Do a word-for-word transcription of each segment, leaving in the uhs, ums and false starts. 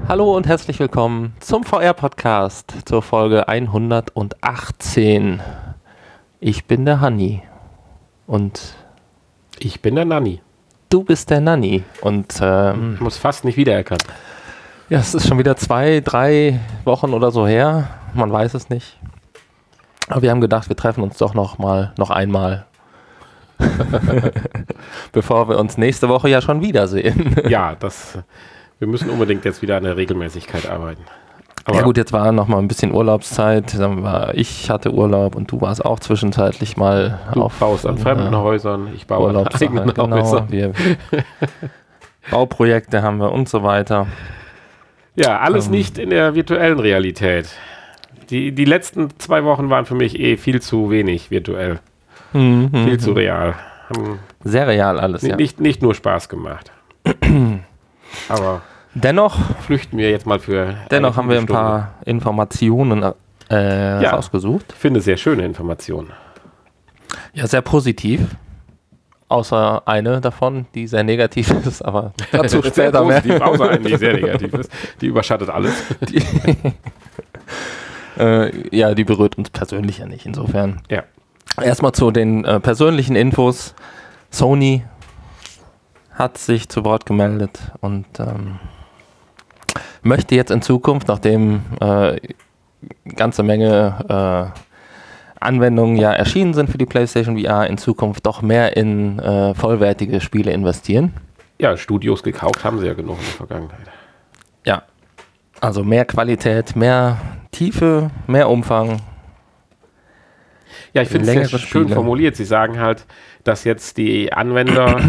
Hallo und herzlich willkommen zum V R-Podcast, zur Folge hundertachtzehn. Ich bin der Hanni und ich bin der Nanni. Du bist der Nanni und ähm, ich muss fast nicht wiedererkannt. Ja, es ist schon wieder zwei, drei Wochen oder so her, man weiß es nicht. Aber wir haben gedacht, wir treffen uns doch noch mal, noch einmal. Bevor wir uns nächste Woche ja schon wiedersehen. Ja, das, wir müssen unbedingt jetzt wieder an der Regelmäßigkeit arbeiten. Aber ja gut, jetzt war noch mal ein bisschen Urlaubszeit. Dann war, ich hatte Urlaub und du warst auch zwischenzeitlich mal du auf... Du baust an fremden äh, Häusern, ich baue an eigenen genau, Häusern. Wir, Bauprojekte haben wir und so weiter. Ja, alles ähm, nicht in der virtuellen Realität. Die, die letzten zwei Wochen waren für mich eh viel zu wenig virtuell. Mhm, viel zu real. Haben Sehr real alles, nicht, ja. Nicht, nicht nur Spaß gemacht. Aber dennoch flüchten wir jetzt mal für Dennoch haben wir ein Stunde. paar Informationen äh, ja, rausgesucht. Ich finde sehr schöne Informationen. Ja, sehr positiv. Außer eine davon, die sehr negativ ist, aber dazu später mehr. Außer eine, die sehr negativ ist. Die überschattet alles. Die äh, ja, die berührt uns persönlich ja nicht, insofern. Ja. Erstmal zu den äh, persönlichen Infos. Sony hat sich zu Wort gemeldet und ähm, möchte jetzt in Zukunft, nachdem äh, ganze Menge äh, Anwendungen ja erschienen sind für die PlayStation V R, in Zukunft doch mehr in äh, vollwertige Spiele investieren. Ja, Studios gekauft haben sie ja genug in der Vergangenheit. Ja, also mehr Qualität, mehr Tiefe, mehr Umfang. Ja, ich finde es sehr schön Spiele. formuliert. Sie sagen halt, dass jetzt die Anwender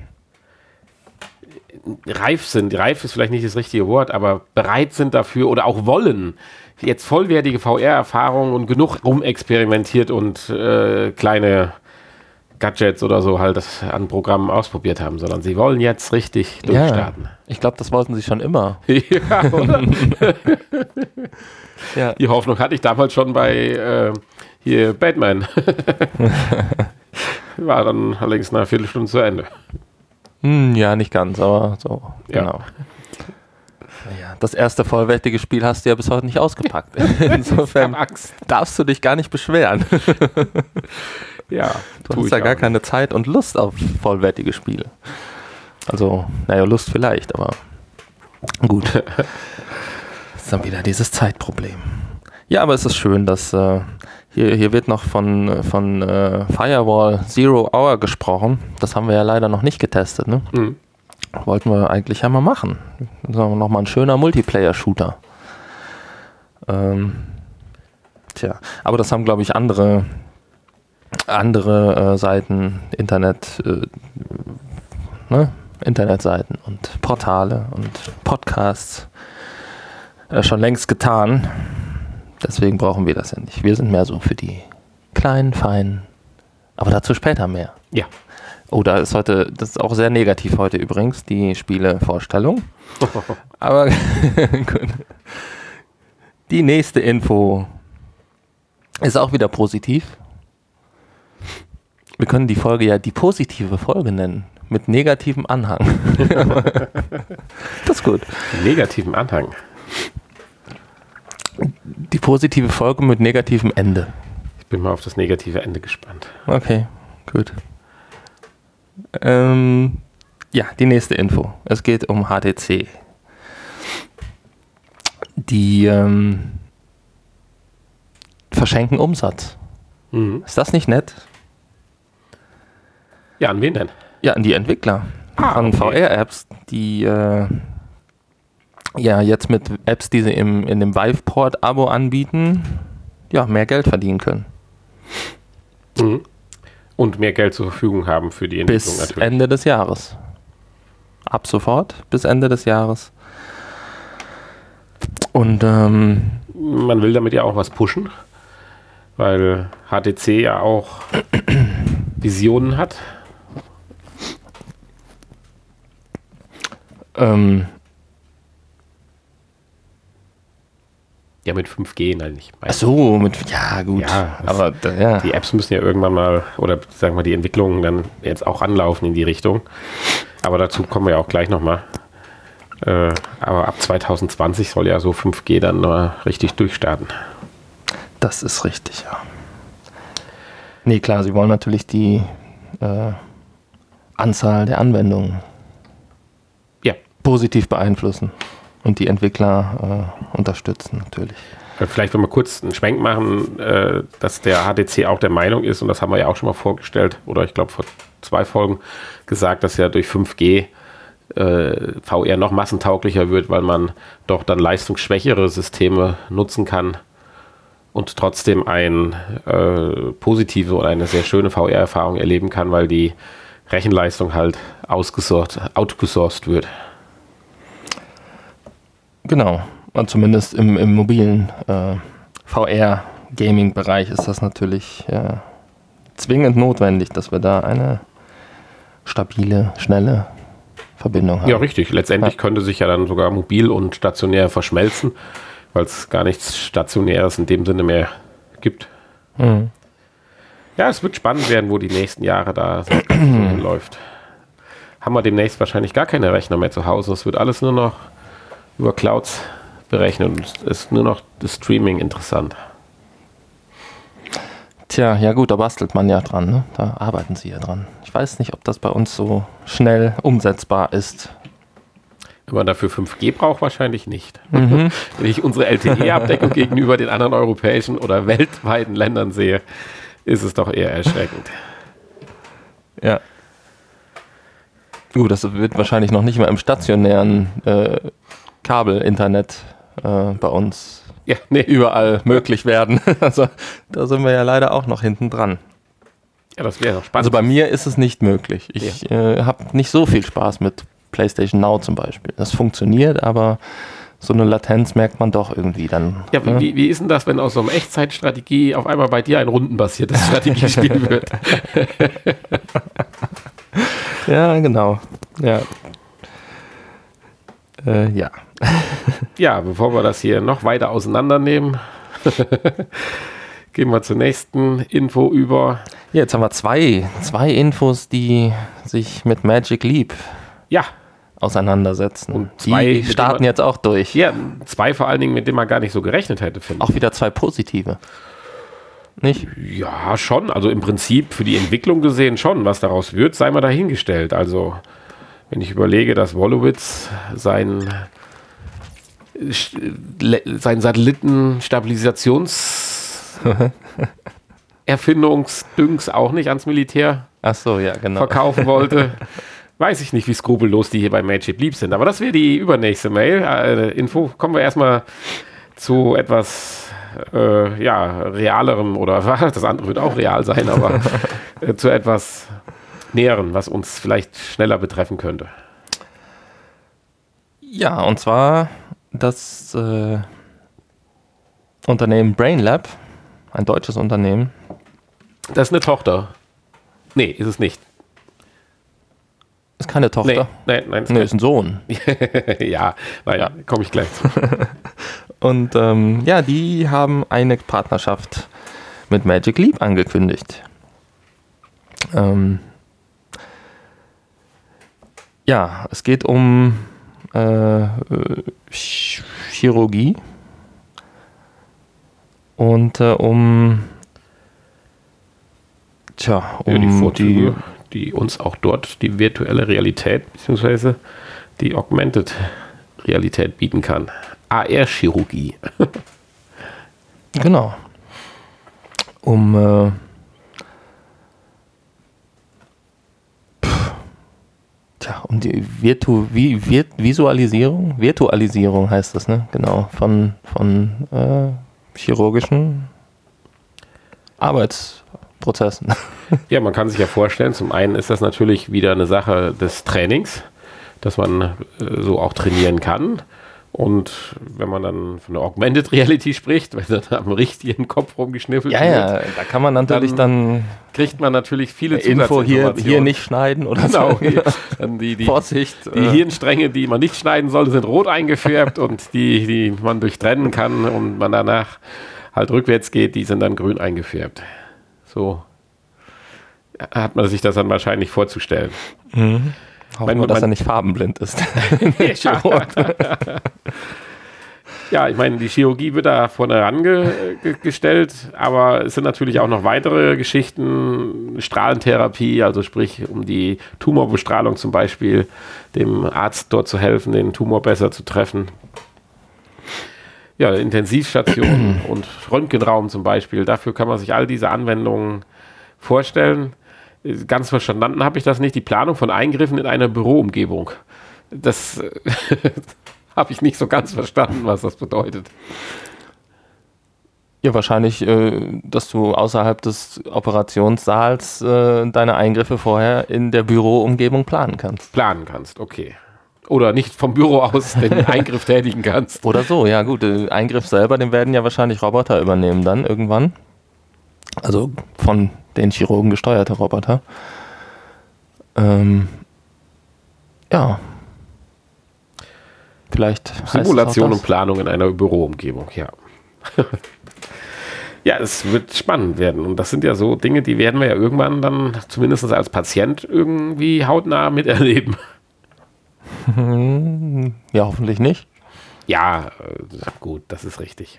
reif sind. Reif ist vielleicht nicht das richtige Wort, aber bereit sind dafür oder auch wollen, jetzt vollwertige V R-Erfahrungen und genug rumexperimentiert und äh, kleine Gadgets oder so halt an Programmen ausprobiert haben, sondern sie wollen jetzt richtig durchstarten. Ja, ich glaube, das wollten sie schon immer. Ja, oder? Ja. Die Hoffnung hatte ich damals schon bei äh, hier Batman. War dann allerdings nach einer Viertelstunde zu Ende. Hm, ja, nicht ganz, aber so, ja. Genau. Ja, das erste vollwertige Spiel hast du ja bis heute nicht ausgepackt. Insofern darfst du dich gar nicht beschweren. Ja, du hast ja gar keine Zeit und Lust auf vollwertige Spiele. Also, naja, Lust vielleicht, aber gut. Das ist dann wieder dieses Zeitproblem. Ja, aber es ist schön, dass äh, hier, hier wird noch von, von äh, Firewall Zero Hour gesprochen. Das haben wir ja leider noch nicht getestet, ne? Mhm. Wollten wir eigentlich ja mal machen. Nochmal ein schöner Multiplayer-Shooter. Ähm, tja, aber das haben, glaube ich, andere andere äh, Seiten, Internet, äh, ne? Internetseiten und Portale und Podcasts äh, schon längst getan. Deswegen brauchen wir das ja nicht. Wir sind mehr so für die kleinen, feinen, aber dazu später mehr. Ja. Oh, da ist heute, das ist auch sehr negativ heute übrigens, die Spielevorstellung. Aber gut. Die nächste Info ist auch wieder positiv. Wir können die Folge ja die positive Folge nennen, mit negativem Anhang. Das ist gut. Negativen Anhang. Die positive Folge mit negativem Ende. Ich bin mal auf das negative Ende gespannt. Okay, gut. Ähm, ja, die nächste Info. Es geht um H T C. Die ähm, verschenken Umsatz. Mhm. Ist das nicht nett? Ja, an wen denn? Ja, an die Entwickler. Ah, an okay. V R-Apps, die äh, ja jetzt mit Apps, die sie im, in dem Viveport-Abo anbieten, ja, mehr Geld verdienen können. Mhm. Und mehr Geld zur Verfügung haben für die Entwicklung bis natürlich. Ende des Jahres. Ab sofort bis Ende des Jahres. Und ähm, man will damit ja auch was pushen, weil H T C ja auch Visionen hat. Ähm, ja, mit fünf G, nein, ich meine. Ach so, mit, ja gut, ja, aber ja. Die Apps müssen ja irgendwann mal, oder sagen wir die Entwicklungen dann jetzt auch anlaufen in die Richtung. Aber dazu kommen wir ja auch gleich nochmal. Äh, aber ab zwanzig zwanzig soll ja so fünf G dann äh, richtig durchstarten. Das ist richtig, ja. Nee, klar, sie wollen natürlich die äh, Anzahl der Anwendungen ja. positiv beeinflussen und die Entwickler äh, unterstützen natürlich. Vielleicht, wenn wir kurz einen Schwenk machen, äh, dass der H T C auch der Meinung ist, und das haben wir ja auch schon mal vorgestellt, oder ich glaube vor zwei Folgen gesagt, dass ja durch fünf G äh, V R noch massentauglicher wird, weil man doch dann leistungsschwächere Systeme nutzen kann und trotzdem eine äh, positive oder eine sehr schöne V R-Erfahrung erleben kann, weil die Rechenleistung halt ausgesourced, outgesourced wird. Genau. Und zumindest im, im mobilen äh, V R-Gaming-Bereich ist das natürlich äh, zwingend notwendig, dass wir da eine stabile, schnelle Verbindung haben. Ja, richtig. Letztendlich ja. könnte sich ja dann sogar mobil und stationär verschmelzen, weil es gar nichts Stationäres in dem Sinne mehr gibt. Mhm. Ja, es wird spannend werden, wo die nächsten Jahre da so hinläuft. Haben wir demnächst wahrscheinlich gar keine Rechner mehr zu Hause. Es wird alles nur noch über Clouds berechnen und es ist nur noch das Streaming interessant. Tja, ja gut, da bastelt man ja dran, ne? Da arbeiten sie ja dran. Ich weiß nicht, ob das bei uns so schnell umsetzbar ist. Wenn man dafür fünf G braucht, wahrscheinlich nicht. Mhm. Wenn ich unsere L T E-Abdeckung gegenüber den anderen europäischen oder weltweiten Ländern sehe, ist es doch eher erschreckend. Ja. Gut, das wird wahrscheinlich noch nicht mal im stationären äh, Kabel-Internet äh, bei uns ja, nee. überall möglich werden. Also da sind wir ja leider auch noch hinten dran. Ja, das wäre spannend. Also bei mir ist es nicht möglich. Ich ja. äh, habe nicht so viel Spaß mit PlayStation Now zum Beispiel. Das funktioniert, aber so eine Latenz merkt man doch irgendwie dann. Ja, ne? wie, wie ist denn das, wenn aus so einem Echtzeitstrategie auf einmal bei dir ein rundenbasiertes Strategiespiel wird? Ja, genau. Ja. Äh, ja. Ja, bevor wir das hier noch weiter auseinandernehmen, gehen wir zur nächsten Info über. Ja, jetzt haben wir zwei, zwei Infos, die sich mit Magic Leap ja. auseinandersetzen. Und zwei, die starten man, jetzt auch durch. Ja, zwei vor allen Dingen, mit denen man gar nicht so gerechnet hätte, finde ich. Auch wieder zwei positive. Nicht? Ja, schon. Also im Prinzip für die Entwicklung gesehen schon. Was daraus wird, sei mal dahingestellt. Also wenn ich überlege, dass Wolowitz sein, sein Satelliten-Stabilisations Erfindungsdüngs auch nicht ans Militär Ach so, ja, genau. verkaufen wollte. Weiß ich nicht, wie skrupellos die hier bei Magic Leap sind. Aber das wäre die übernächste Mail. Äh, Info. Kommen wir erstmal zu etwas äh, ja, realerem, oder das andere wird auch real sein, aber äh, zu etwas Näheren, was uns vielleicht schneller betreffen könnte. Ja, und zwar das äh, Unternehmen Brainlab, ein deutsches Unternehmen. Das ist eine Tochter. Nee, ist es nicht. Ist keine Tochter? Nee, nein, nein. Ist, nee, ist ein Sohn. Ja, naja, komme ich gleich zu. Und ähm, ja, die haben eine Partnerschaft mit Magic Leap angekündigt. Ähm, ja, es geht um äh, Ch- Chirurgie und äh, um tja, um ja, die Vorzüge, die, die uns auch dort die virtuelle Realität bzw. die Augmented Realität bieten kann. A R-Chirurgie. Genau. Um äh, pff, tja, um die Virtu, vi, Virt, Visualisierung, Virtualisierung heißt das, ne? Genau, von, von äh, chirurgischen Arbeitsprozessen. Ja, man kann sich ja vorstellen, zum einen ist das natürlich wieder eine Sache des Trainings, dass man äh, so auch trainieren kann. Und wenn man dann von der Augmented Reality spricht, wenn dann am richtigen Kopf rumgeschniffelt ja, wird, ja, da kann man natürlich dann, dann kriegt man natürlich viele Info hier, hier nicht schneiden oder genau, so. Dann die, die, Vorsicht. Die Hirnstränge, die man nicht schneiden sollte, sind rot eingefärbt und die, die man durchtrennen kann und man danach halt rückwärts geht, die sind dann grün eingefärbt. So hat man sich das dann wahrscheinlich vorzustellen. Mhm. Hoffen wir, dass er nicht farbenblind ist. Ja, ich meine, die Chirurgie wird da vorne herangestellt, aber es sind natürlich auch noch weitere Geschichten, Strahlentherapie, also sprich um die Tumorbestrahlung zum Beispiel, dem Arzt dort zu helfen, den Tumor besser zu treffen. Ja, Intensivstation und Röntgenraum zum Beispiel, dafür kann man sich all diese Anwendungen vorstellen. Ganz verstanden habe ich das nicht, die Planung von Eingriffen in einer Büroumgebung. Das habe ich nicht so ganz verstanden, was das bedeutet. Ja, wahrscheinlich, äh, dass du außerhalb des Operationssaals äh, deine Eingriffe vorher in der Büroumgebung planen kannst. Planen kannst, okay. Oder nicht vom Büro aus den Eingriff tätigen kannst. Oder so, ja gut. Den Eingriff selber, den werden ja wahrscheinlich Roboter übernehmen dann irgendwann. Also von den Chirurgen gesteuerte Roboter. Ähm, ja. Vielleicht Simulation und Planung in einer Büroumgebung, ja. Ja, es wird spannend werden. Und das sind ja so Dinge, die werden wir ja irgendwann dann zumindest als Patient irgendwie hautnah miterleben. Ja, hoffentlich nicht. Ja, gut, das ist richtig.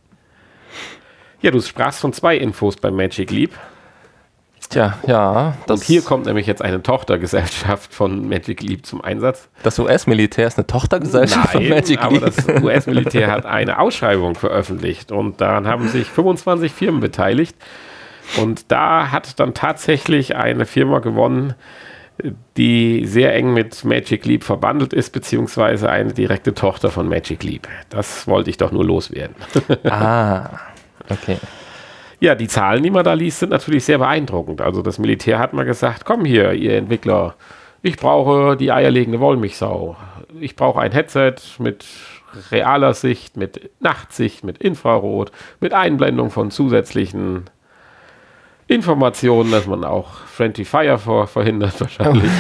Ja, du sprachst von zwei Infos bei Magic Leap. Tja, ja. Und hier kommt nämlich jetzt eine Tochtergesellschaft von Magic Leap zum Einsatz. Das U S-Militär ist eine Tochtergesellschaft Nein, von Magic aber Leap? Das U S-Militär hat eine Ausschreibung veröffentlicht und daran haben sich fünfundzwanzig Firmen beteiligt. Und da hat dann tatsächlich eine Firma gewonnen, die sehr eng mit Magic Leap verbandelt ist, beziehungsweise eine direkte Tochter von Magic Leap. Das wollte ich doch nur loswerden. Ah, okay. Ja, die Zahlen, die man da liest, sind natürlich sehr beeindruckend. Also das Militär hat mal gesagt, komm hier, ihr Entwickler, ich brauche die eierlegende Wollmilchsau. Ich brauche ein Headset mit realer Sicht, mit Nachtsicht, mit Infrarot, mit Einblendung von zusätzlichen Informationen, dass man auch Friendly Fire vor, verhindert wahrscheinlich.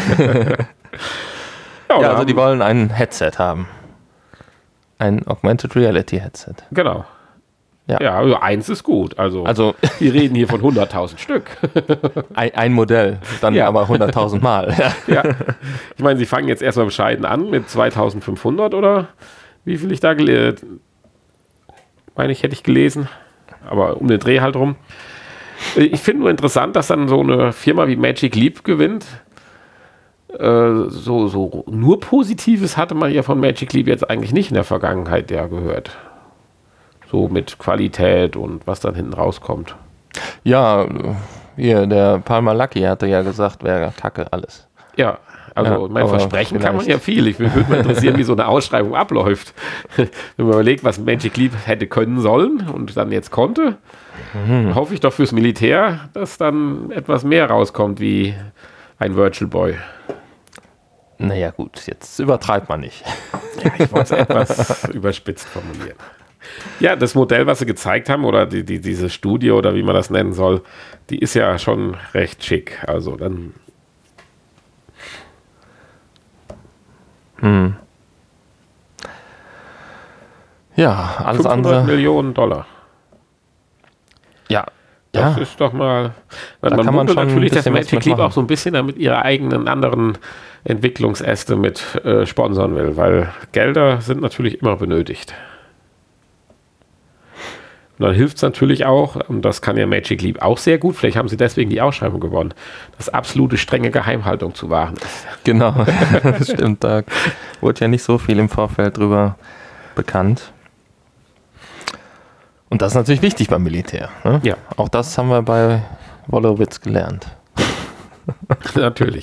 ja, ja, also die wollen ein Headset haben. Ein Augmented Reality Headset. Genau. Ja, ja, also eins ist gut. Also, also wir reden hier von hunderttausend Stück. ein, ein Modell, dann ja. aber hunderttausend Mal. Ja. Ja. Ich meine, sie fangen jetzt erstmal bescheiden an mit zweitausendfünfhundert oder wie viel ich da gelesen, meine ich, hätte ich gelesen. Aber um den Dreh halt rum. Ich finde nur interessant, dass dann so eine Firma wie Magic Leap gewinnt. Äh, so, so nur Positives hatte man ja von Magic Leap jetzt eigentlich nicht in der Vergangenheit ja gehört. So mit Qualität und was dann hinten rauskommt. Ja, hier, der Palmer Luckey hatte ja gesagt, wäre Kacke alles. Ja, also ja, mein Versprechen kann man ja viel. Ich würde mich interessieren, wie so eine Ausschreibung abläuft. Wenn man überlegt, was Magic Leap hätte können sollen und dann jetzt konnte, mhm. hoffe ich doch fürs Militär, dass dann etwas mehr rauskommt wie ein Virtual Boy. Naja gut, jetzt übertreibt man nicht. Ja, ich wollte es etwas überspitzt formulieren. Ja, das Modell, was sie gezeigt haben, oder die, die, diese Studie, oder wie man das nennen soll, die ist ja schon recht schick. Also dann... Hm. Ja, alles andere... Millionen Dollar. Ja. Das ja. ist doch mal... Da man kann man schon natürlich, dass Magic Leap machen. auch so ein bisschen damit ihre eigenen anderen Entwicklungsäste mit äh, sponsern will, weil Gelder sind natürlich immer benötigt. Und dann hilft es natürlich auch, und das kann ja Magic Leap auch sehr gut, vielleicht haben sie deswegen die Ausschreibung gewonnen, dass absolute strenge Geheimhaltung zu wahren ist. Genau, das stimmt. Da wurde ja nicht so viel im Vorfeld drüber bekannt. Und das ist natürlich wichtig beim Militär. Ne? Ja. Auch das haben wir bei Wolowitz gelernt. Natürlich.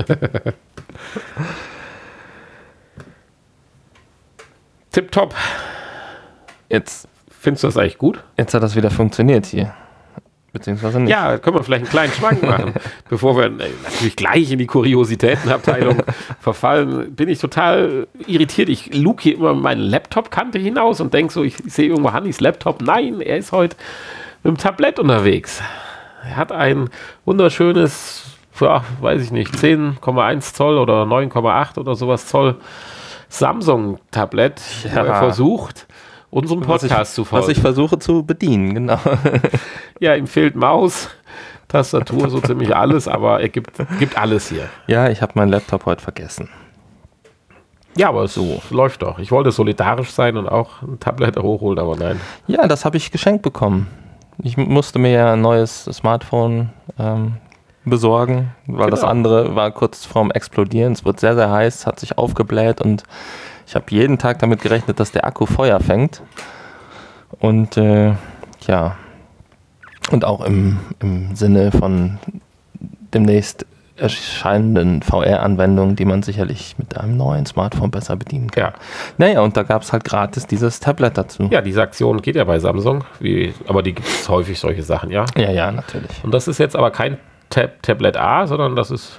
Tipptopp. Jetzt Findest du das eigentlich gut? Jetzt hat das wieder funktioniert hier. Beziehungsweise nicht. Ja, können wir vielleicht einen kleinen Schwank machen. Bevor wir natürlich gleich in die Kuriositätenabteilung verfallen, bin ich total irritiert. Ich luke hier immer meine Laptop-Kante hinaus und denke so, ich sehe irgendwo Hannis Laptop. Nein, er ist heute mit dem Tablett unterwegs. Er hat ein wunderschönes, ja, weiß ich nicht, zehn Komma eins Zoll oder neun Komma acht oder sowas Zoll Samsung-Tablett, ja. wo er versucht, unserem Podcast was ich, zu folgen. Was ich versuche zu bedienen, genau. Ja, ihm fehlt Maus, Tastatur, so ziemlich alles, aber er gibt, gibt alles hier. Ja, ich habe meinen Laptop heute vergessen. Ja, aber so läuft doch. Ich wollte solidarisch sein und auch ein Tablet hochholen, aber nein. Ja, das habe ich geschenkt bekommen. Ich musste mir ja ein neues Smartphone ähm, besorgen, weil genau. Das andere war kurz vorm Explodieren. Es wird sehr, sehr heiß, hat sich aufgebläht und ich habe jeden Tag damit gerechnet, dass der Akku Feuer fängt. Und äh, ja, und auch im, im Sinne von demnächst erscheinenden V R-Anwendungen, die man sicherlich mit einem neuen Smartphone besser bedienen kann. Ja. Naja, und da gab es halt gratis dieses Tablet dazu. Ja, diese Aktion geht ja bei Samsung, wie, aber die gibt es häufig, solche Sachen, ja? Ja, ja, natürlich. Und das ist jetzt aber kein Tab Tablet A, sondern das ist...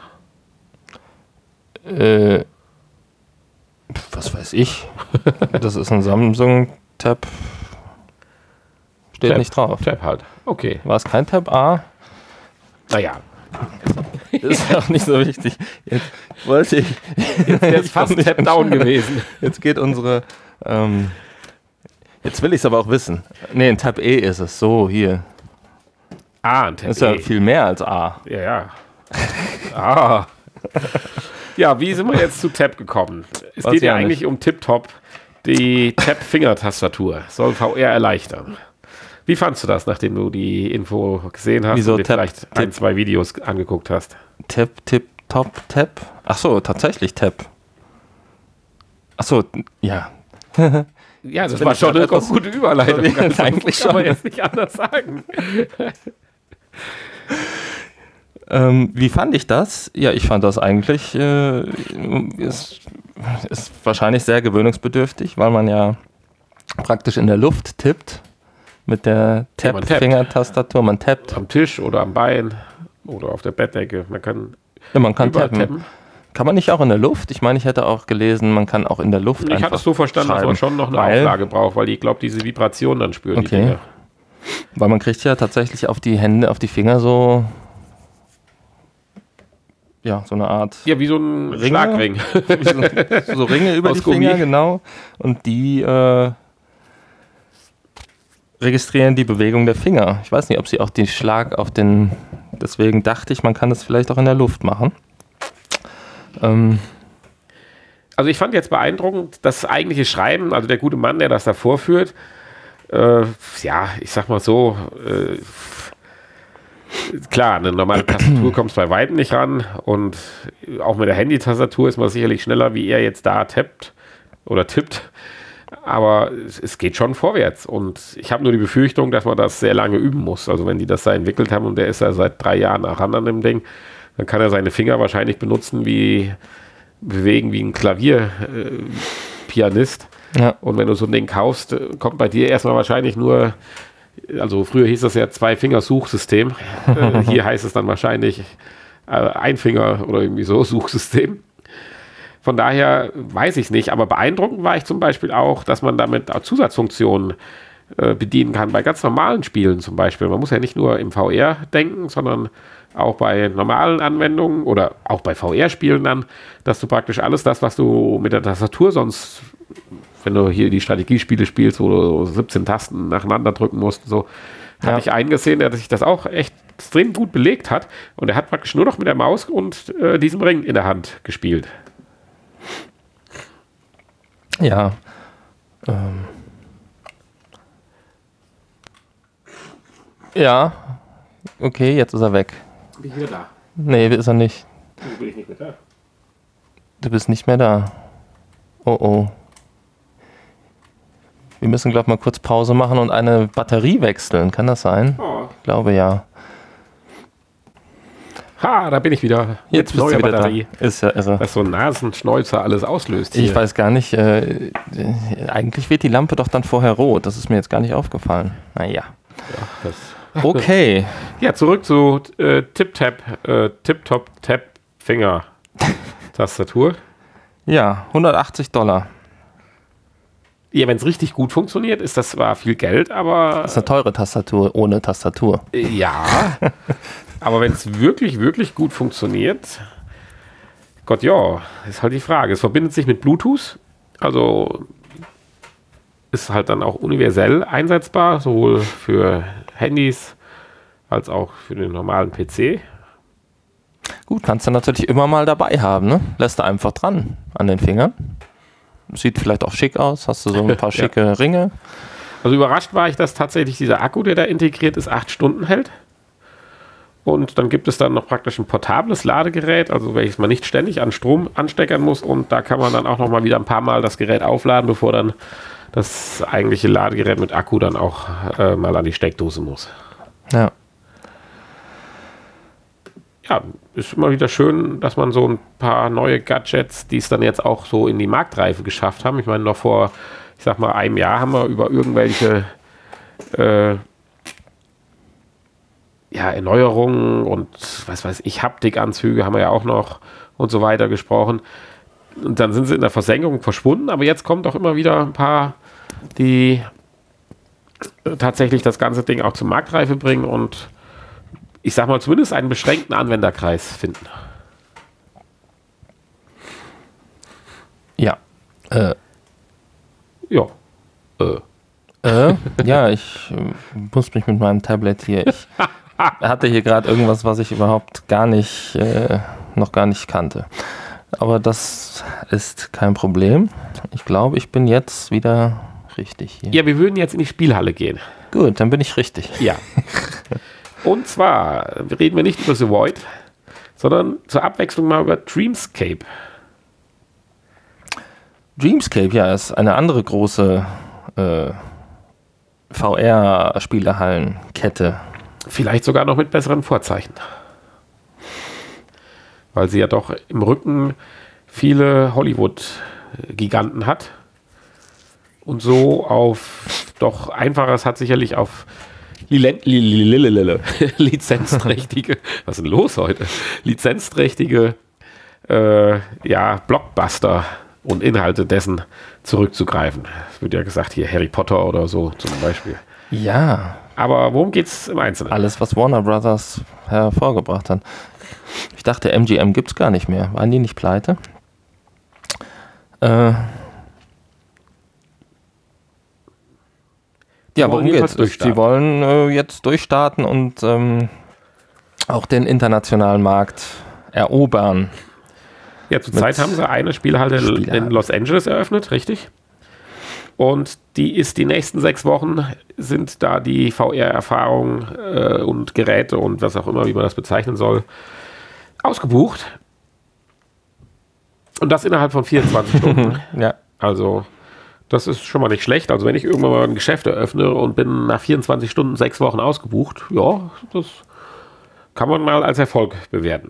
Äh, was weiß ich. Das ist ein Samsung Tab... Steht Tab, nicht drauf. Tab halt, okay. War es kein Tab A? Naja. Ist ja auch nicht so wichtig. Jetzt wollte ich. Jetzt wäre es fast Tab Down gewesen. Jetzt geht unsere. Ähm, jetzt will ich es aber auch wissen. Nee, ein Tab E ist es. So, hier. Ah, ein Tab E. Das ist ja viel mehr als A. Ja, ja. Ah. Ja, wie sind wir jetzt zu Tab gekommen? Es Was geht ja ja eigentlich nicht. um Tip-Top. Die Tab-Finger-Tastatur soll V R erleichtern. Wie fandst du das, nachdem du die Info gesehen hast Wieso und dir Tab, vielleicht ein, zwei Videos angeguckt hast? Tab, Tip, Top, Tab? Ach so, tatsächlich Tab. Ach so, ja. Ja, das war schon eine gute Überleitung. Ja, also, eigentlich schon. Kann man jetzt nicht anders sagen. ähm, wie fand ich das? Ja, ich fand das eigentlich, äh, ist, ist wahrscheinlich sehr gewöhnungsbedürftig, weil man ja praktisch in der Luft tippt. Mit der Tap-Finger-Tastatur, man tappt. Am Tisch oder am Bein oder auf der Bettdecke. Man kann, ja, man kann tappen. tappen. Kann man nicht auch in der Luft? Ich meine, ich hätte auch gelesen, man kann auch in der Luft Ich hatte es so verstanden, dass man schon noch eine weil, Auflage braucht, weil ich glaube, diese Vibration dann spüren okay. die Dinger. Weil man kriegt ja tatsächlich auf die Hände, auf die Finger so ja, so eine Art ja, wie so ein Ringe, Schlagring. so, so Ringe über Aus die Gummi. Finger, genau. Und die äh, registrieren die Bewegung der Finger. Ich weiß nicht, ob sie auch den Schlag auf den... Deswegen dachte ich, man kann das vielleicht auch in der Luft machen. Ähm, also ich fand jetzt beeindruckend, das eigentliche Schreiben, also der gute Mann, der das da vorführt, äh, ja, ich sag mal so, äh, klar, eine normale Tastatur kommt bei weitem nicht ran und auch mit der Handy-Tastatur ist man sicherlich schneller, wie er jetzt da tippt oder tippt. Aber es, es geht schon vorwärts und ich habe nur die Befürchtung, dass man das sehr lange üben muss. Also wenn die das da entwickelt haben und der ist ja seit drei Jahren ran an dem Ding, dann kann er seine Finger wahrscheinlich benutzen, wie bewegen wie ein Klavierpianist. Äh, ja. Und wenn du so ein Ding kaufst, kommt bei dir erstmal wahrscheinlich nur, also früher hieß das ja Zwei-Finger-Suchsystem. äh, hier heißt es dann wahrscheinlich äh, Ein-Finger- oder irgendwie so Suchsystem. Von daher weiß ich es nicht, aber beeindruckend war ich zum Beispiel auch, dass man damit auch Zusatzfunktionen äh, bedienen kann, bei ganz normalen Spielen zum Beispiel. Man muss ja nicht nur im V R denken, sondern auch bei normalen Anwendungen oder auch bei V R-Spielen dann, dass du praktisch alles das, was du mit der Tastatur sonst, wenn du hier die Strategiespiele spielst, wo du siebzehn Tasten nacheinander drücken musst, so, ja. Habe ich eingesehen, dass sich das auch echt extrem gut belegt hat und er hat praktisch nur noch mit der Maus und äh, diesem Ring in der Hand gespielt. Ja. Ähm. Ja. Okay, jetzt ist er weg. Bin ich wieder da? Nee, ist er nicht. Wieso bin ich nicht mehr da? Du bist nicht mehr da. Oh oh. Wir müssen, glaube ich, mal kurz Pause machen und eine Batterie wechseln. Kann das sein? Oh. Ich glaube, ja. Ha, da bin ich wieder. Jetzt bist du wieder Batterie. Da. Ist ja irre. Was so ein Nasenschnäuzer alles auslöst hier. Ich weiß gar nicht. Äh, eigentlich wird die Lampe doch dann vorher rot. Das ist mir jetzt gar nicht aufgefallen. Naja. Ja, das okay. Ja, zurück zu äh, Tip-Tap, äh, Tip-Top-Tap-Finger-Tastatur. Ja, hundertachtzig Dollar. Ja, wenn es richtig gut funktioniert, ist das zwar viel Geld, aber... Das ist eine teure Tastatur, ohne Tastatur. Äh, ja, aber wenn es wirklich, wirklich gut funktioniert, Gott, ja, ist halt die Frage. Es verbindet sich mit Bluetooth, also ist halt dann auch universell einsetzbar, sowohl für Handys als auch für den normalen P C. Gut, kannst du natürlich immer mal dabei haben, ne? Lässt du einfach dran an den Fingern. Sieht vielleicht auch schick aus, hast du so ein paar schicke ja. Ringe. Also überrascht war ich, dass tatsächlich dieser Akku, der da integriert ist, acht Stunden hält. Und dann gibt es dann noch praktisch ein portables Ladegerät, also welches man nicht ständig an Strom ansteckern muss. Und da kann man dann auch noch mal wieder ein paar Mal das Gerät aufladen, bevor dann das eigentliche Ladegerät mit Akku dann auch äh, mal an die Steckdose muss. Ja. Ja, ist immer wieder schön, dass man so ein paar neue Gadgets, die es dann jetzt auch so in die Marktreife geschafft haben. Ich meine, noch vor, ich sag mal, einem Jahr haben wir über irgendwelche äh, ja, Erneuerungen und was weiß ich, Haptikanzüge haben wir ja auch noch und so weiter gesprochen. Und dann sind sie in der Versenkung verschwunden, aber jetzt kommt auch immer wieder ein paar, die tatsächlich das ganze Ding auch zur Marktreife bringen und ich sag mal, zumindest einen beschränkten Anwenderkreis finden. Ja. Äh. Ja. Äh. Äh, ja, ich äh, muss mich mit meinem Tablet hier. Ich hatte hier gerade irgendwas, was ich überhaupt gar nicht, äh, noch gar nicht kannte. Aber das ist kein Problem. Ich glaube, ich bin jetzt wieder richtig hier. Ja, wir würden jetzt in die Spielhalle gehen. Gut, dann bin ich richtig. Ja. Und zwar reden wir nicht über The Void, sondern zur Abwechslung mal über Dreamscape. Dreamscape, ja, ist eine andere große äh, V R-Spielehallenkette. Vielleicht sogar noch mit besseren Vorzeichen. Weil sie ja doch im Rücken viele Hollywood-Giganten hat. Und so auf doch einfaches hat sicherlich auf lizenzträchtige, was ist denn los heute? Lizenzträchtige äh, ja, Blockbuster und Inhalte dessen zurückzugreifen. Es wird ja gesagt, hier Harry Potter oder so zum Beispiel. Ja. Aber worum geht's im Einzelnen? Alles, was Warner Brothers hervorgebracht hat. Ich dachte, M G M gibt's gar nicht mehr. Waren die nicht pleite? Äh... Ja, worum geht's? Die wollen äh, jetzt durchstarten und ähm, auch den internationalen Markt erobern. Ja, zurzeit haben sie eine Spielhalle Spielhalle in Los Angeles eröffnet, richtig? Und die ist die nächsten sechs Wochen, sind da die V R-Erfahrungen äh, und Geräte und was auch immer, wie man das bezeichnen soll, ausgebucht. Und das innerhalb von vierundzwanzig Stunden. Ja. Also das ist schon mal nicht schlecht. Also wenn ich irgendwann mal ein Geschäft eröffne und bin nach vierundzwanzig Stunden sechs Wochen ausgebucht, ja, das kann man mal als Erfolg bewerten.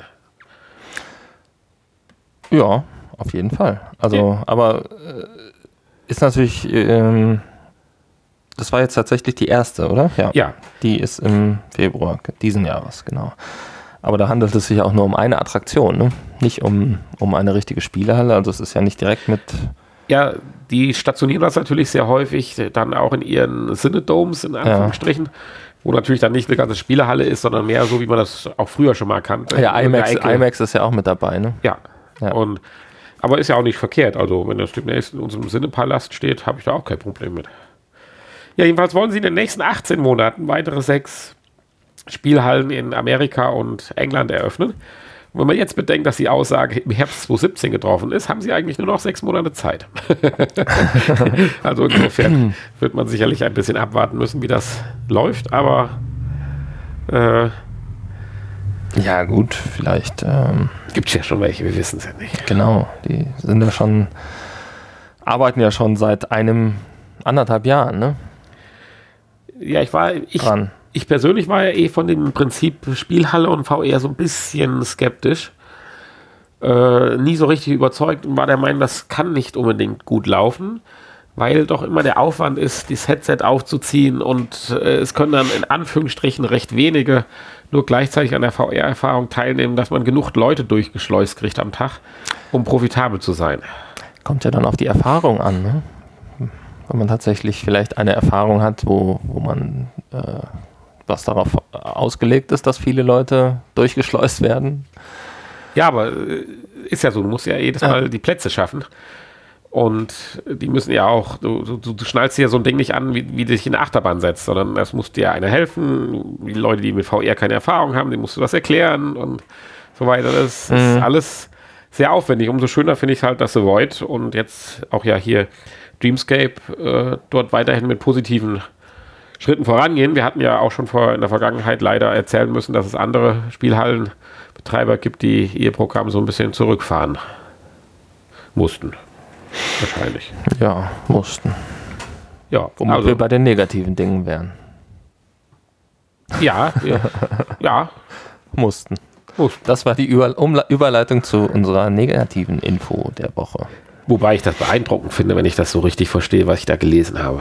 Ja, auf jeden Fall. Also, ja. aber äh, ist natürlich, ähm, das war jetzt tatsächlich die erste, oder? Ja. ja. Die ist im Februar diesen Jahres, genau. Aber da handelt es sich auch nur um eine Attraktion, ne? Nicht um, um eine richtige Spielehalle. Also es ist ja nicht direkt mit... Ja, die stationieren das natürlich sehr häufig dann auch in ihren Cinedomes, in Anführungsstrichen, ja. Wo natürlich dann nicht eine ganze Spielehalle ist, sondern mehr so, wie man das auch früher schon mal kannte. Ja, IMAX, IMAX ist ja auch mit dabei, ne? Ja. ja. Und, aber ist ja auch nicht verkehrt. Also wenn das demnächst in unserem Cinnepalast steht, habe ich da auch kein Problem mit. Ja, jedenfalls wollen sie in den nächsten achtzehn Monaten weitere sechs Spielhallen in Amerika und England eröffnen. Und wenn man jetzt bedenkt, dass die Aussage im Herbst zwanzig siebzehn getroffen ist, haben sie eigentlich nur noch sechs Monate Zeit. Also insofern wird man sicherlich ein bisschen abwarten müssen, wie das läuft, aber äh, ja gut, vielleicht ähm, gibt es ja schon welche, wir wissen es ja nicht. Genau, die sind ja schon, arbeiten ja schon seit einem, anderthalb Jahren, ne? Ja, ich war, ich, dran. Ich persönlich war ja eh von dem Prinzip Spielhalle und V R so ein bisschen skeptisch. Äh, nie so richtig überzeugt und war der Meinung, das kann nicht unbedingt gut laufen, weil doch immer der Aufwand ist, das Headset aufzuziehen und äh, es können dann in Anführungsstrichen recht wenige nur gleichzeitig an der V R-Erfahrung teilnehmen, dass man genug Leute durchgeschleust kriegt am Tag, um profitabel zu sein. Kommt ja dann auf die Erfahrung an, ne? Wenn man tatsächlich vielleicht eine Erfahrung hat, wo, wo man äh, was darauf ausgelegt ist, dass viele Leute durchgeschleust werden. Ja, aber äh, ist ja so, du musst ja jedes Mal ja. die Plätze schaffen. Und die müssen ja auch, du, du, du schnallst dir ja so ein Ding nicht an, wie, wie du dich in eine Achterbahn setzt, sondern es muss dir einer helfen. Die Leute, die mit V R keine Erfahrung haben, denen musst du das erklären und so weiter. Das mhm. ist alles sehr aufwendig. Umso schöner finde ich halt, dass The Void und jetzt auch ja hier Dreamscape äh, dort weiterhin mit positiven Schritten vorangehen. Wir hatten ja auch schon vor in der Vergangenheit leider erzählen müssen, dass es andere Spielhallenbetreiber gibt, die ihr Programm so ein bisschen zurückfahren mussten. Wahrscheinlich. Ja, mussten. Ja, womit also, wir bei den negativen Dingen wären. Ja, ja, ja. Mussten. mussten. Das war die Über- Umle- Überleitung zu unserer negativen Info der Woche. Wobei ich das beeindruckend finde, wenn ich das so richtig verstehe, was ich da gelesen habe.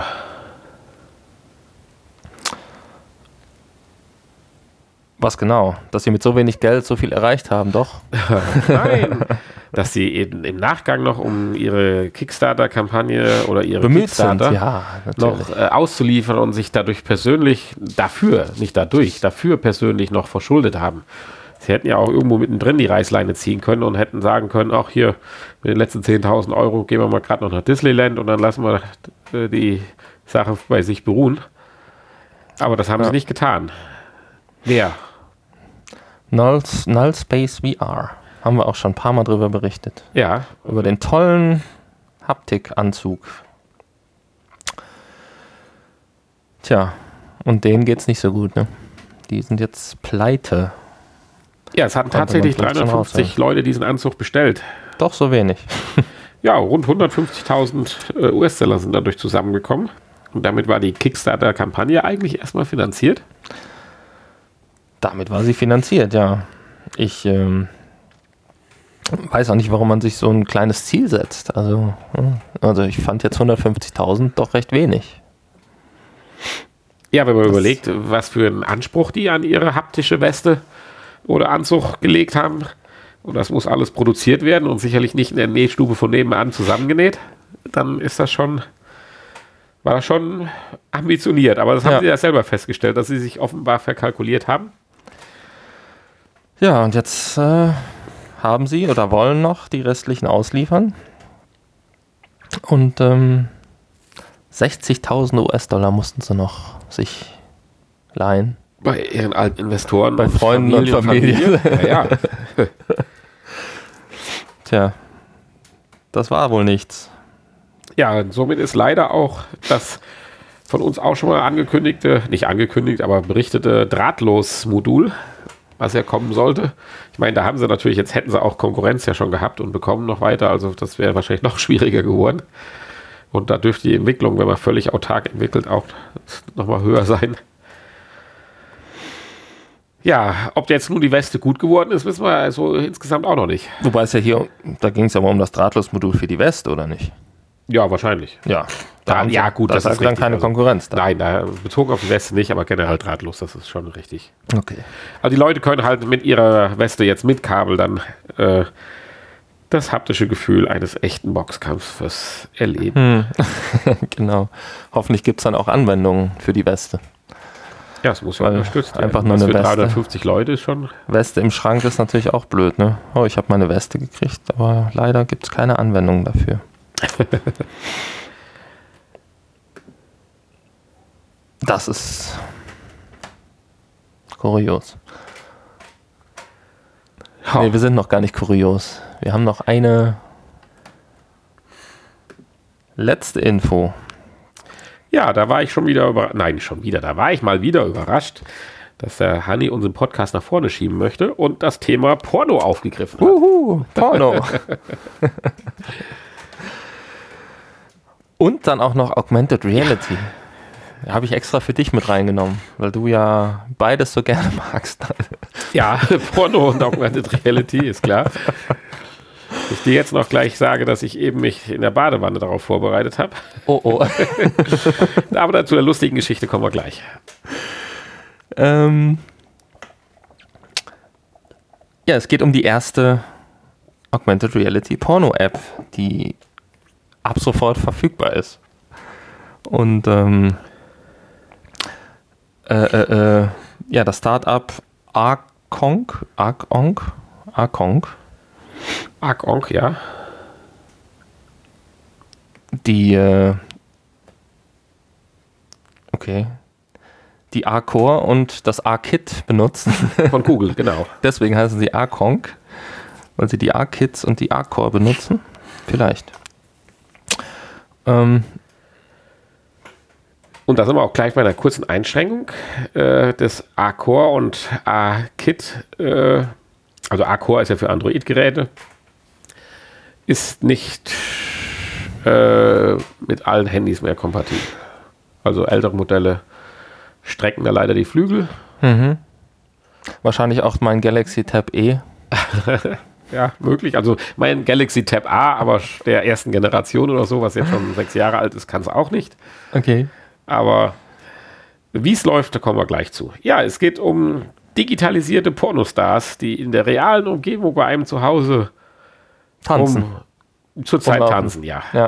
Was genau? Dass sie mit so wenig Geld so viel erreicht haben, doch? Nein, dass sie eben im Nachgang noch um ihre Kickstarter-Kampagne oder ihre Bemüht Kickstarter sind, ja, noch äh, auszuliefern und sich dadurch persönlich dafür, nicht dadurch, dafür persönlich noch verschuldet haben. Sie hätten ja auch irgendwo mittendrin die Reißleine ziehen können und hätten sagen können, auch hier mit den letzten zehntausend Euro gehen wir mal gerade noch nach Disneyland und dann lassen wir äh, die Sache bei sich beruhen. Aber das haben ja. sie nicht getan. Wer? Null, Null Space V R. Haben wir auch schon ein paar Mal drüber berichtet. Ja. Über den tollen Haptikanzug. Tja, und denen geht's nicht so gut, ne? Die sind jetzt pleite. Ja, es hatten tatsächlich dreihundertfünfzig Leute diesen Anzug bestellt. Doch so wenig. Ja, rund hundertfünfzigtausend äh, U S-Dollar sind dadurch zusammengekommen. Und damit war die Kickstarter-Kampagne eigentlich erstmal finanziert. Damit war sie finanziert, ja. Ich ähm, weiß auch nicht, warum man sich so ein kleines Ziel setzt. Also, also ich fand jetzt hundertfünfzigtausend doch recht wenig. Ja, wenn man das überlegt, was für einen Anspruch die an ihre haptische Weste oder Anzug gelegt haben. Und das muss alles produziert werden und sicherlich nicht in der Nähstube von nebenan zusammengenäht. Dann ist das schon, war das schon ambitioniert. Aber das haben ja. sie ja selber festgestellt, dass sie sich offenbar verkalkuliert haben. Ja, und jetzt äh, haben sie oder wollen noch die restlichen ausliefern. Und ähm, sechzigtausend U S-Dollar mussten sie noch sich leihen. Bei ihren alten Investoren, bei Freunden und Familie. Und Familie. Ja, ja. Tja, das war wohl nichts. Ja, und somit ist leider auch das von uns auch schon mal angekündigte, nicht angekündigt, aber berichtete Drahtlos-Modul, was ja kommen sollte. Ich meine, da haben sie natürlich, jetzt hätten sie auch Konkurrenz ja schon gehabt und bekommen noch weiter, also das wäre wahrscheinlich noch schwieriger geworden. Und da dürfte die Entwicklung, wenn man völlig autark entwickelt, auch nochmal höher sein. Ja, ob jetzt nun die Weste gut geworden ist, wissen wir also insgesamt auch noch nicht. Wobei es ja hier, da ging es ja mal um das Drahtlos-Modul für die Weste, oder nicht? Ja, wahrscheinlich. Ja, da, da ja gut, das, das ist dann richtig. Keine also, Konkurrenz da. Nein, da, bezogen auf die Weste nicht, aber generell drahtlos, das ist schon richtig. Okay. Also die Leute können halt mit ihrer Weste jetzt mit Kabel dann äh, das haptische Gefühl eines echten Boxkampfes erleben. Hm. Genau. Hoffentlich gibt es dann auch Anwendungen für die Weste. Ja, es muss ja unterstützt werden. Einfach nur eine für Weste. dreihundertfünfzig Leute ist schon. Weste im Schrank ist natürlich auch blöd, ne? Oh, ich habe meine Weste gekriegt, aber leider gibt es keine Anwendung dafür. Das ist kurios. Ja. Nee, wir sind noch gar nicht kurios. Wir haben noch eine letzte Info. Ja, da war ich schon wieder überrascht. Nein, schon wieder. Da war ich mal wieder überrascht, dass der Hanni unseren Podcast nach vorne schieben möchte und das Thema Porno aufgegriffen hat. Uhu, Porno. Und dann auch noch Augmented Reality. Ja. Habe ich extra für dich mit reingenommen, weil du ja beides so gerne magst. Ja, Porno und Augmented Reality, ist klar. Ich dir jetzt noch gleich sage, dass ich eben mich in der Badewanne darauf vorbereitet habe. Oh, oh. Aber dazu der lustigen Geschichte kommen wir gleich. Ähm ja, es geht um die erste Augmented Reality Porno-App, die ab sofort verfügbar ist. Und ähm, äh, äh, äh, ja, das Startup Arkonk, Arkonk, Arkonk, Arkonk, ja. die äh, okay, die A-Core und das A-Kit benutzen. Von Google, genau. Deswegen heißen sie A-Conk, weil sie die A-Kits und die A-Core benutzen. Vielleicht. Ähm, Und da sind wir auch gleich bei einer kurzen Einschränkung äh, des A-Core und A-Kit. Äh, also A-Core ist ja für Android-Geräte. Ist nicht äh, mit allen Handys mehr kompatibel. Also ältere Modelle strecken da leider die Flügel. mhm. Wahrscheinlich auch mein Galaxy Tab E. Ja, möglich. Also mein Galaxy Tab A, aber der ersten Generation oder so, was jetzt schon sechs Jahre alt ist, kann es auch nicht. Okay. Aber wie es läuft, da kommen wir gleich zu. Ja, es geht um digitalisierte Pornostars, die in der realen Umgebung bei einem zu Hause Tanzen. Um, zur Zeit Rumlaufen. tanzen, ja. Ja.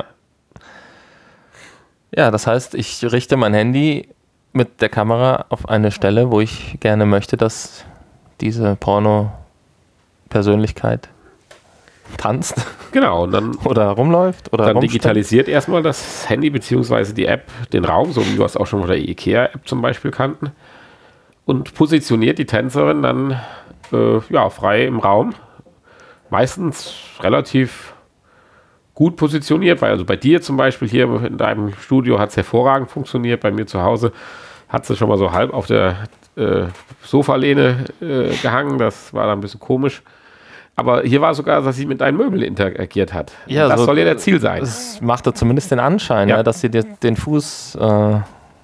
Ja, das heißt, ich richte mein Handy mit der Kamera auf eine Stelle, wo ich gerne möchte, dass diese Porno-Persönlichkeit tanzt Genau, und dann, oder rumläuft oder dann rumsteht. digitalisiert erstmal das Handy bzw. die App den Raum, so wie wir es auch schon von der IKEA-App zum Beispiel kannten, und positioniert die Tänzerin dann äh, ja, frei im Raum. Meistens relativ gut positioniert, weil also bei dir zum Beispiel hier in deinem Studio hat es hervorragend funktioniert, bei mir zu Hause hat sie schon mal so halb auf der äh, Sofalehne äh, gehangen, das war dann ein bisschen komisch. Aber hier war sogar, dass sie mit deinen Möbeln interagiert hat. Ja, Und das so- soll ja der Ziel sein. Es machte zumindest den Anschein, Ja. ja, dass sie dir den Fuß äh,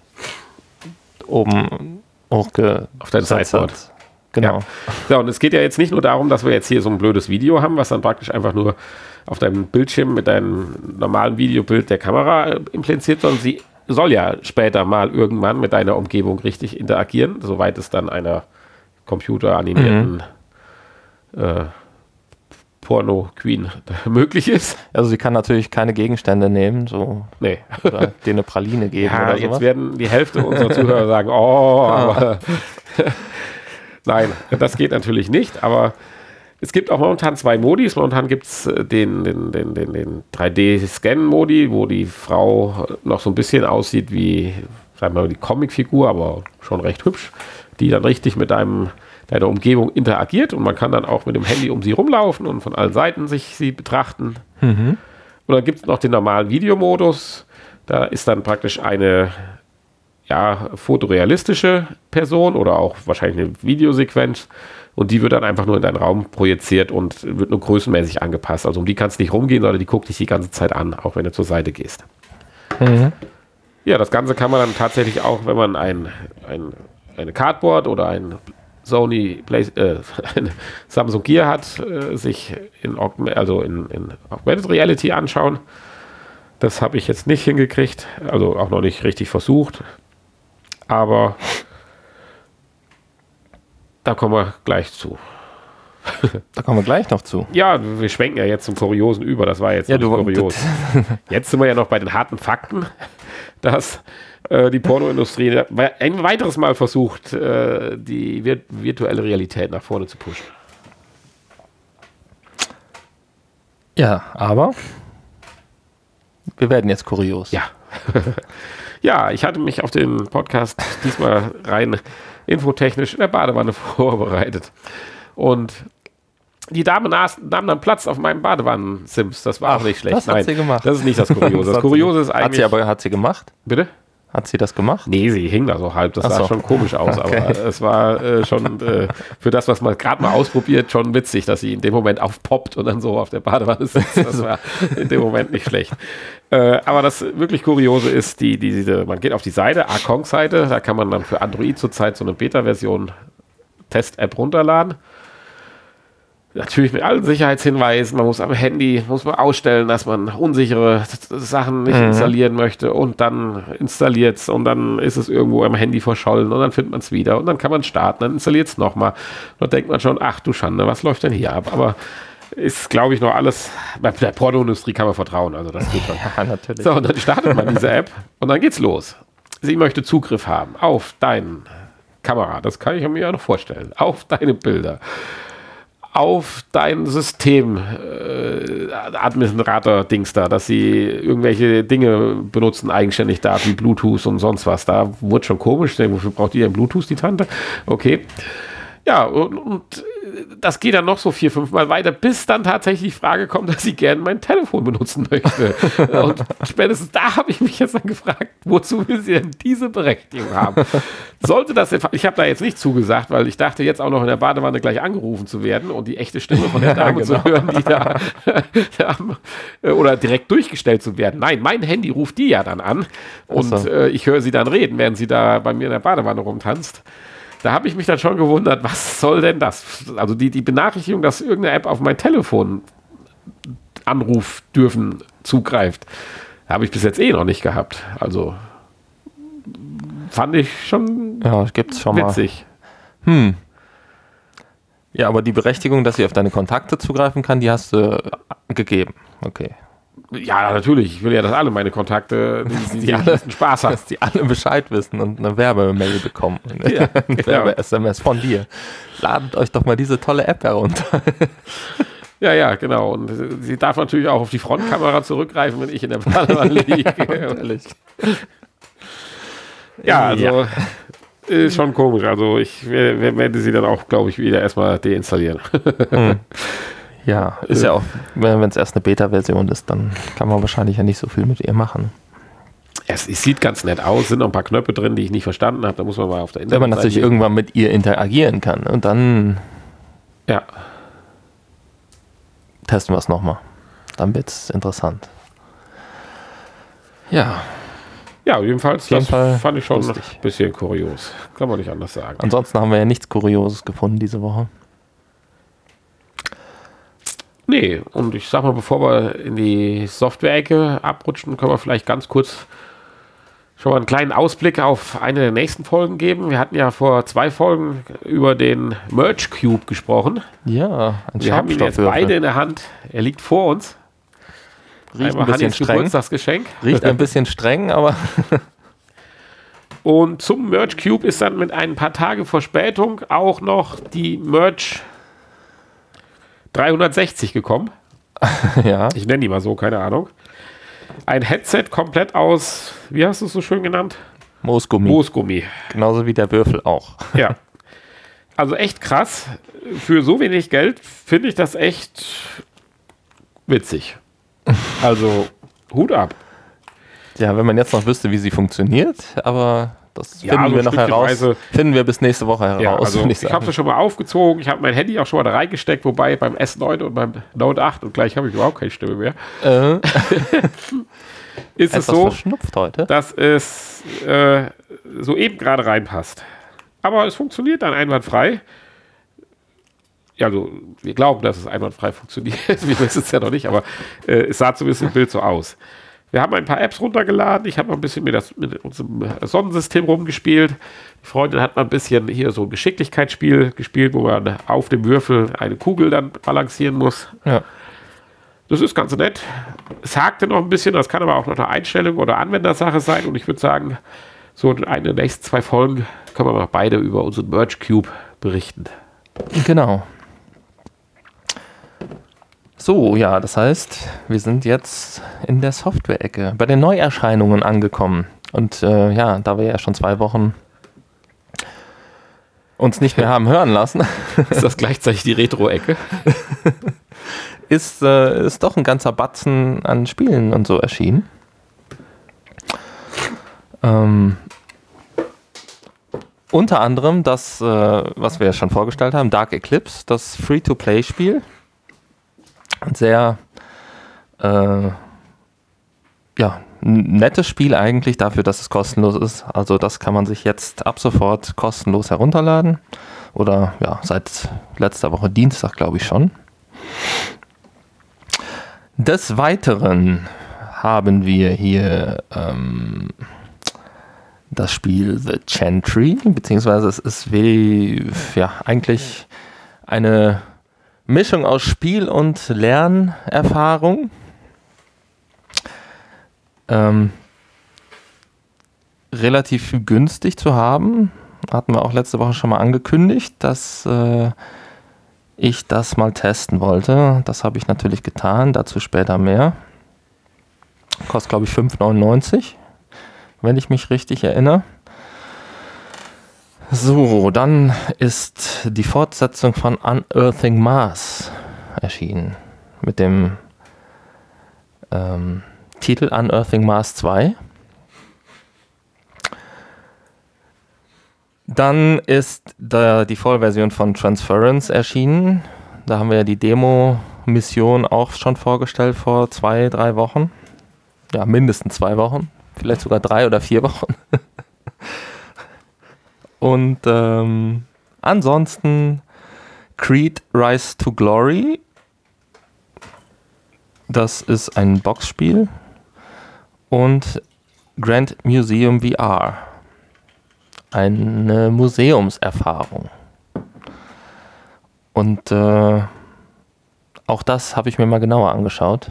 oben hochge Auf dein gesetzt Sideboard. hat. Genau. Ja. So, und es geht ja jetzt nicht nur darum, dass wir jetzt hier so ein blödes Video haben, was dann praktisch einfach nur auf deinem Bildschirm mit deinem normalen Videobild der Kamera äh, impliziert, sondern sie soll ja später mal irgendwann mit deiner Umgebung richtig interagieren, soweit es dann einer computeranimierten äh, Porno-Queen möglich ist. Also sie kann natürlich keine Gegenstände nehmen, so Nee. oder dir eine Praline geben Ja, oder jetzt sowas. werden die Hälfte unserer Zuhörer sagen, oh, aber nein, das geht natürlich nicht, aber es gibt auch momentan zwei Modis. Momentan gibt es den, den, den, den, den drei D-Scan-Modi, wo die Frau noch so ein bisschen aussieht wie, sagen wir mal, die Comicfigur, aber schon recht hübsch, die dann richtig mit einem, deiner Umgebung interagiert, und man kann dann auch mit dem Handy um sie rumlaufen und von allen Seiten sich sie betrachten. Mhm. Und dann gibt es noch den normalen Videomodus. Da ist dann praktisch eine ja, fotorealistische Person oder auch wahrscheinlich eine Videosequenz, und die wird dann einfach nur in deinen Raum projiziert und wird nur größenmäßig angepasst. Also um die kannst du nicht rumgehen, sondern die guckt dich die ganze Zeit an, auch wenn du zur Seite gehst. Mhm. Ja, das Ganze kann man dann tatsächlich auch, wenn man ein, ein, eine Cardboard oder ein Sony Play, äh, eine Samsung Gear hat, äh, sich in, Augme- also in, in Augmented Reality anschauen. Das habe ich jetzt nicht hingekriegt, also auch noch nicht richtig versucht. Aber da kommen wir gleich zu. Da kommen wir gleich noch zu. Ja, wir schwenken ja jetzt zum Kuriosen über. Das war jetzt Ja, noch du- kurios. Jetzt sind wir ja noch bei den harten Fakten, dass äh, die Pornoindustrie ein weiteres Mal versucht, äh, die vir virtuelle Realität nach vorne zu pushen. Ja, aber wir werden jetzt kurios. Ja. Ja, ich hatte mich auf den Podcast diesmal rein infotechnisch in der Badewanne vorbereitet. Und die Dame nas- nahm dann Platz auf meinem Badewannen-Sims. Das war auch nicht schlecht. das hat sie gemacht. Das ist nicht das Kuriose. Das hat Kuriose sie, ist eigentlich... Hat sie aber hat sie gemacht? Bitte? Hat sie das gemacht? Nee, sie hing da so halb. Das Ach sah so. schon komisch aus. Okay. Aber es war äh, schon äh, für das, was man gerade mal ausprobiert, schon witzig, dass sie in dem Moment aufpoppt und dann so auf der Badewanne sitzt. Das war in dem Moment nicht schlecht. Äh, aber das wirklich Kuriose ist, die, die, diese, man geht auf die Seite, A-Conk-Seite, da kann man dann für Android zurzeit so eine Beta-Version Test-App runterladen. Natürlich mit allen Sicherheitshinweisen. Man muss am Handy muss man ausstellen, dass man unsichere Sachen nicht Mhm. installieren möchte, und dann installiert es und dann ist es irgendwo am Handy verschollen und dann findet man es wieder und dann kann man starten, dann installiert es nochmal. Dann denkt man schon, ach du Schande, was läuft denn hier ab? Aber ist, glaube ich, noch alles, bei der Pornoindustrie kann man vertrauen, also das geht schon. Ja, natürlich. So, und dann startet man diese App und dann geht's los. Sie möchte Zugriff haben auf deine Kamera, das kann ich mir ja noch vorstellen, auf deine Bilder, auf dein System äh, Administrator-Dings da, dass sie irgendwelche Dinge benutzen, eigenständig da, wie Bluetooth und sonst was. Da wurde schon komisch. Wofür braucht die denn Bluetooth, die Tante? Okay. Ja, und, und das geht dann noch so vier, fünf Mal weiter, bis dann tatsächlich die Frage kommt, dass sie gerne mein Telefon benutzen möchte. Und spätestens da habe ich mich jetzt dann gefragt, wozu will sie denn diese Berechtigung haben? Sollte das, ich habe da jetzt nicht zugesagt, weil ich dachte jetzt auch noch in der Badewanne gleich angerufen zu werden und die echte Stimme von der Dame ja, genau. zu hören, die da, da oder direkt durchgestellt zu werden. Nein, mein Handy ruft die ja dann an und so. äh, ich höre sie dann reden, während sie da bei mir in der Badewanne rumtanzt. Da habe ich mich dann schon gewundert, was soll denn das? Also die, die Benachrichtigung, dass irgendeine App auf mein Telefon Anruf dürfen zugreift, habe ich bis jetzt eh noch nicht gehabt. Also fand ich schon ja, gibt's schon witzig. Mal. Hm. Ja, aber die Berechtigung, dass sie auf deine Kontakte zugreifen kann, die hast du gegeben. Okay. Ja, natürlich. Ich will ja, dass alle meine Kontakte die, die, die alle, Spaß haben. Dass die alle Bescheid wissen und eine Werbemail bekommen. Ja, eine genau. Werbe-S M S von dir. Ladet euch doch mal diese tolle App herunter. Ja, ja, genau. Und sie darf natürlich auch auf die Frontkamera zurückgreifen, wenn ich in der Badewanne liege. Ja, also ja. Ist schon komisch. Also ich werde sie dann auch, glaube ich, wieder erstmal deinstallieren. Hm. Ja, ist ja auch, wenn es erst eine Beta-Version ist, dann kann man wahrscheinlich ja nicht so viel mit ihr machen. Es, es sieht ganz nett aus, sind noch ein paar Knöpfe drin, die ich nicht verstanden habe, da muss man mal auf der Internetseite. Wenn man natürlich lesen. Irgendwann mit ihr interagieren kann und dann ja. testen wir es nochmal. Dann wird es interessant. Ja. Ja, jedenfalls, jeden das Fall fand ich schon lustig. ein bisschen kurios. Kann man nicht anders sagen. Ansonsten haben wir ja nichts Kurioses gefunden diese Woche. Nee, und ich sag mal, bevor wir in die Software-Ecke abrutschen, können wir vielleicht ganz kurz schon mal einen kleinen Ausblick auf eine der nächsten Folgen geben. Wir hatten ja vor zwei Folgen über den Merge Cube gesprochen. Ja, ein Wir haben ihn jetzt beide in der Hand. Er liegt vor uns. Riecht Einmal ein bisschen streng. Geburtstagsgeschenk. Riecht ein bisschen streng, aber... Und zum Merge Cube ist dann mit ein paar Tage Verspätung auch noch die Merge dreihundertsechzig gekommen. Ja. Ich nenne die mal so, keine Ahnung. Ein Headset komplett aus, wie hast du es so schön genannt? Moosgummi. Moosgummi. Genauso wie der Würfel auch. Ja. Also echt krass. Für so wenig Geld finde ich das echt witzig. Also Hut ab. Ja, wenn man jetzt noch wüsste, wie sie funktioniert, aber das finden ja, also wir noch heraus. Finden wir bis nächste Woche heraus. Ja, also ich ich habe es schon mal aufgezogen, ich habe mein Handy auch schon mal da reingesteckt, wobei beim S neun und beim Note acht und gleich habe ich überhaupt keine Stimme mehr. Äh. Ist es so, verschnupft heute, dass es äh, so eben gerade reinpasst. Aber es funktioniert dann einwandfrei. Ja, also wir glauben, dass es einwandfrei funktioniert. Wir wissen es ja noch nicht, aber äh, es sah zumindest im Bild so aus. Wir haben ein paar Apps runtergeladen. Ich habe noch ein bisschen mit, das, mit unserem Sonnensystem rumgespielt. Die Freundin hat mal ein bisschen hier so ein Geschicklichkeitsspiel gespielt, wo man auf dem Würfel eine Kugel dann balancieren muss. Ja. Das ist ganz nett. Es hakte noch ein bisschen, das kann aber auch noch eine Einstellung oder Anwendersache sein. Und ich würde sagen, so in einer der nächsten zwei Folgen können wir mal beide über unseren Merge Cube berichten. Genau. So, ja, das heißt, wir sind jetzt in der Software-Ecke, bei den Neuerscheinungen angekommen. Und äh, ja, da wir ja schon zwei Wochen uns nicht mehr haben hören lassen. Ist das gleichzeitig die Retro-Ecke? ist, äh, ist doch ein ganzer Batzen an Spielen und so erschienen. Ähm, unter anderem das, äh, was wir ja schon vorgestellt haben, Dark Eclipse, das Free-to-Play-Spiel. Ein sehr äh, ja, ein nettes Spiel eigentlich dafür, dass es kostenlos ist. Also das kann man sich jetzt ab sofort kostenlos herunterladen. Oder ja, seit letzter Woche Dienstag, glaube ich schon. Des Weiteren haben wir hier ähm, das Spiel The Chantry, beziehungsweise es ist wie, ja, eigentlich eine Mischung aus Spiel und Lernerfahrung. Ähm, relativ günstig zu haben. Hatten wir auch letzte Woche schon mal angekündigt, dass äh, ich das mal testen wollte. Das habe ich natürlich getan, dazu später mehr. Kostet, glaube ich, fünf neunundneunzig, wenn ich mich richtig erinnere. So, dann ist die Fortsetzung von Unearthing Mars erschienen. Mit dem ähm, Titel Unearthing Mars zwei. Dann ist da die Vollversion von Transference erschienen. Da haben wir ja die Demo-Mission auch schon vorgestellt vor zwei, drei Wochen. Ja, mindestens zwei Wochen. Vielleicht sogar drei oder vier Wochen. Und ähm, ansonsten Creed Rise to Glory. Das ist ein Boxspiel. Und Grand Museum V R. Eine Museumserfahrung. Und äh, auch das habe ich mir mal genauer angeschaut.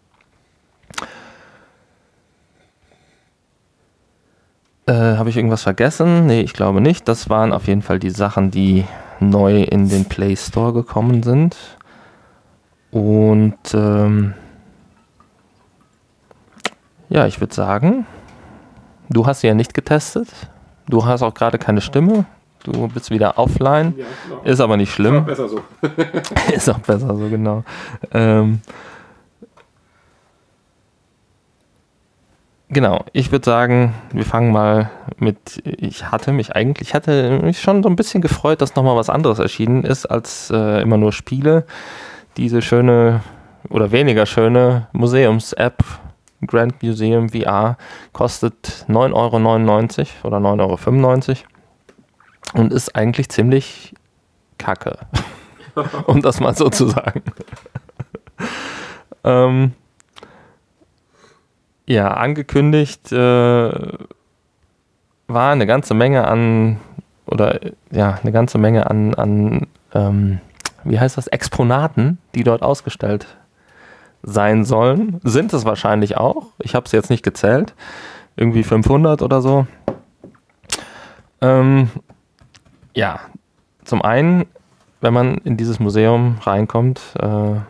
Äh, habe ich irgendwas vergessen? Nee, ich glaube nicht. Das waren auf jeden Fall die Sachen, die neu in den Play Store gekommen sind. Und ähm, ja, ich würde sagen, du hast sie ja nicht getestet. Du hast auch gerade keine Stimme. Du bist wieder offline. Ja, genau. Ist aber nicht schlimm. Ist auch besser so. Ist auch besser so, genau. Ähm, genau, ich würde sagen, wir fangen mal mit, ich hatte mich eigentlich, ich hatte mich schon so ein bisschen gefreut, dass nochmal was anderes erschienen ist, als äh, immer nur Spiele. Diese schöne oder weniger schöne Museums-App Grand Museum V R kostet neun Euro neunundneunzig oder neun Euro fünfundneunzig und ist eigentlich ziemlich kacke, um das mal so zu sagen. ähm, ja, angekündigt äh, war eine ganze Menge an, oder ja, eine ganze Menge an, an ähm, wie heißt das, Exponaten, die dort ausgestellt sein sollen. Sind es wahrscheinlich auch. Ich habe es jetzt nicht gezählt. Irgendwie fünfhundert oder so. Ähm, ja, zum einen, wenn man in dieses Museum reinkommt, äh,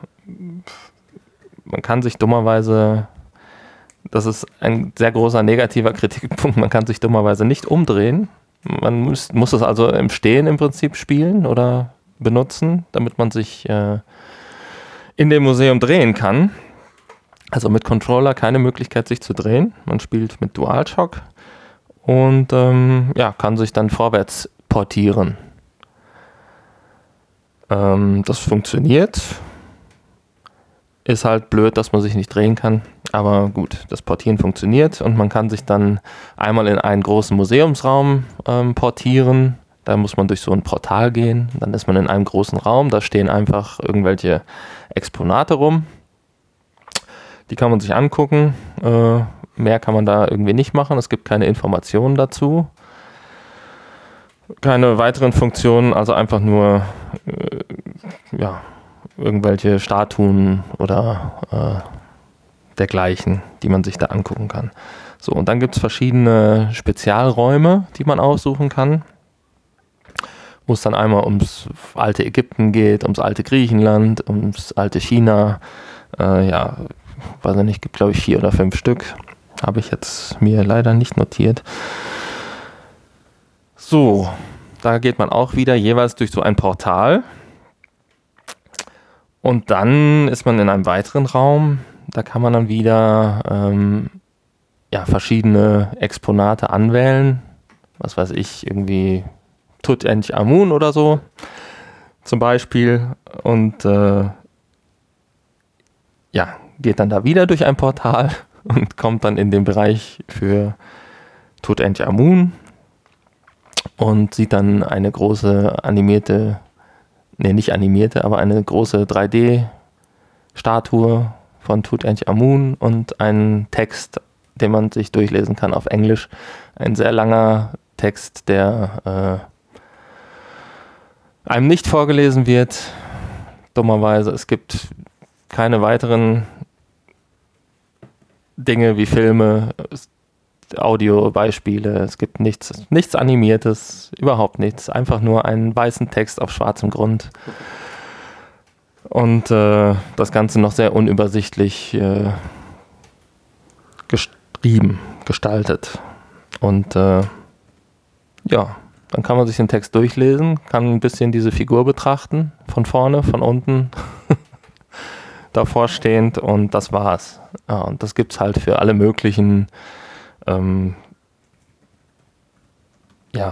man kann sich dummerweise, das ist ein sehr großer negativer Kritikpunkt, man kann sich dummerweise nicht umdrehen. Man muss, muss es also im Stehen im Prinzip spielen oder benutzen, damit man sich äh, in dem Museum drehen kann. Also mit Controller keine Möglichkeit, sich zu drehen. Man spielt mit DualShock und ähm, ja, kann sich dann vorwärts portieren. Ähm, das funktioniert. Ist halt blöd, dass man sich nicht drehen kann. Aber gut, das Portieren funktioniert und man kann sich dann einmal in einen großen Museumsraum ähm, portieren. Da muss man durch so ein Portal gehen. Dann ist man in einem großen Raum. Da stehen einfach irgendwelche Exponate rum. Die kann man sich angucken. Äh, mehr kann man da irgendwie nicht machen. Es gibt keine Informationen dazu. Keine weiteren Funktionen. Also einfach nur äh, ja, irgendwelche Statuen oder äh, dergleichen, die man sich da angucken kann. So, und dann gibt es verschiedene Spezialräume, die man aussuchen kann. Wo es dann einmal ums alte Ägypten geht, ums alte Griechenland, ums alte China. Äh, ja, weiß ich nicht, gibt glaube ich vier oder fünf Stück. Habe ich jetzt mir leider nicht notiert. So, da geht man auch wieder jeweils durch so ein Portal. Und dann ist man in einem weiteren Raum. Da kann man dann wieder ähm, ja, verschiedene Exponate anwählen. Was weiß ich, irgendwie Tutanchamun oder so zum Beispiel und äh, ja, geht dann da wieder durch ein Portal und kommt dann in den Bereich für Tutanchamun und sieht dann eine große animierte, ne nicht animierte, aber eine große drei D-Statue von Tutanchamun und einen Text, den man sich durchlesen kann auf Englisch. Ein sehr langer Text, der äh, einem nicht vorgelesen wird, dummerweise. Es gibt keine weiteren Dinge wie Filme, Audiobeispiele, es gibt nichts, nichts Animiertes, überhaupt nichts. Einfach nur einen weißen Text auf schwarzem Grund. Und äh, das Ganze noch sehr unübersichtlich äh, geschrieben, gestaltet. Und äh, ja, dann kann man sich den Text durchlesen, kann ein bisschen diese Figur betrachten, von vorne, von unten, davor stehend, und das war's. Ja, und das gibt's halt für alle möglichen ähm, ja,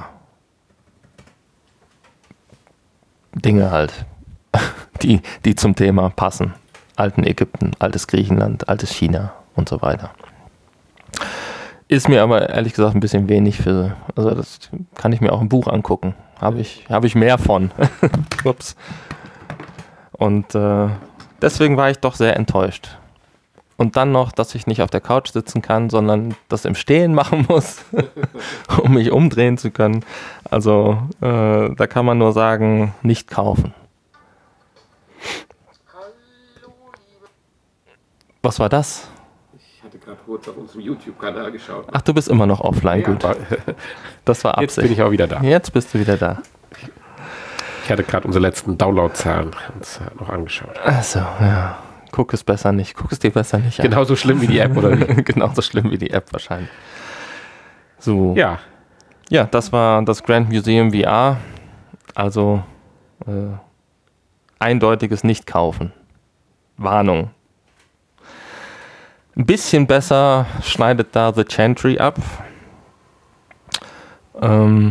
Dinge halt, die, die zum Thema passen. Alten Ägypten, altes Griechenland, altes China und so weiter. Ist mir aber ehrlich gesagt ein bisschen wenig für, also das kann ich mir auch im Buch angucken. Habe ich, habe ich mehr von. Ups. Und äh, deswegen war ich doch sehr enttäuscht. Und dann noch, dass ich nicht auf der Couch sitzen kann, sondern das im Stehen machen muss, um mich umdrehen zu können. Also äh, da kann man nur sagen, nicht kaufen. Was war das? Ich hatte gerade kurz auf unserem YouTube-Kanal geschaut. Ach, du bist immer noch offline, ja, gut. Das war Absicht. Jetzt bin ich auch wieder da. Jetzt bist du wieder da. Ich hatte gerade unsere letzten Downloadzahlen uns noch angeschaut. Achso, ja. Guck es besser nicht. Guck es dir besser nicht an. Genauso schlimm wie die App, oder wie? Genauso schlimm wie die App wahrscheinlich. So. Ja. Ja, das war das Grand Museum V R. Also äh, eindeutiges Nicht-Kaufen. Warnung. Ein bisschen besser schneidet da The Chantry ab. Ähm,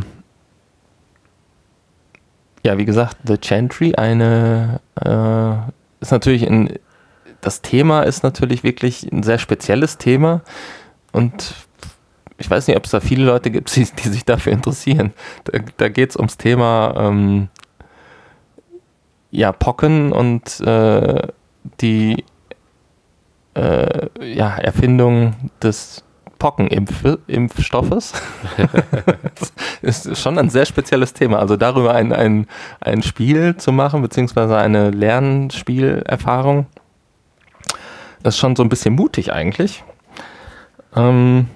ja, wie gesagt, The Chantry, eine äh, ist natürlich ein, das Thema ist natürlich wirklich ein sehr spezielles Thema, und ich weiß nicht, ob es da viele Leute gibt, die, die sich dafür interessieren. Da, da geht es ums Thema ähm, ja, Pocken und äh, die Äh, ja, Erfindung des Pockenimpfstoffes. Das ist schon ein sehr spezielles Thema. Also darüber ein, ein, ein Spiel zu machen, beziehungsweise eine Lernspielerfahrung, das ist schon so ein bisschen mutig eigentlich. Ähm,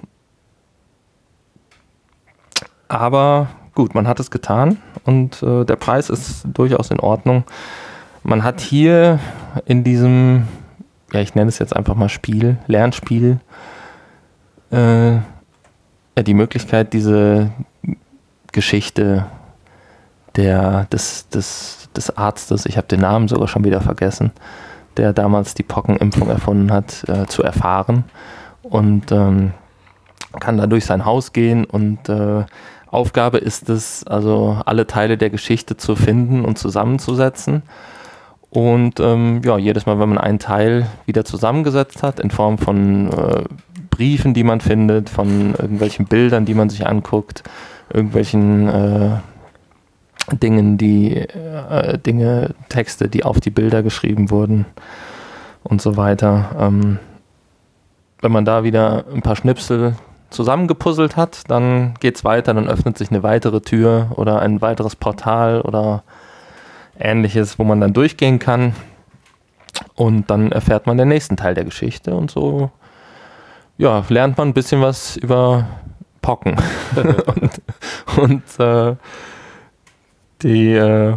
aber gut, man hat es getan, und äh, der Preis ist durchaus in Ordnung. Man hat hier in diesem, ja, ich nenne es jetzt einfach mal Spiel, Lernspiel, äh, ja, die Möglichkeit, diese Geschichte der, des, des, des Arztes, ich habe den Namen sogar schon wieder vergessen, der damals die Pockenimpfung erfunden hat, äh, zu erfahren, und ähm, kann da durch sein Haus gehen, und äh, Aufgabe ist es, also alle Teile der Geschichte zu finden und zusammenzusetzen. Und ähm, ja, jedes Mal, wenn man einen Teil wieder zusammengesetzt hat, in Form von äh, Briefen, die man findet, von irgendwelchen Bildern, die man sich anguckt, irgendwelchen äh, Dingen, die äh, Dinge, Texte, die auf die Bilder geschrieben wurden und so weiter. Ähm, wenn man da wieder ein paar Schnipsel zusammengepuzzelt hat, dann geht's weiter, dann öffnet sich eine weitere Tür oder ein weiteres Portal oder Ähnliches, wo man dann durchgehen kann, und dann erfährt man den nächsten Teil der Geschichte, und so ja, lernt man ein bisschen was über Pocken und, und äh, die äh,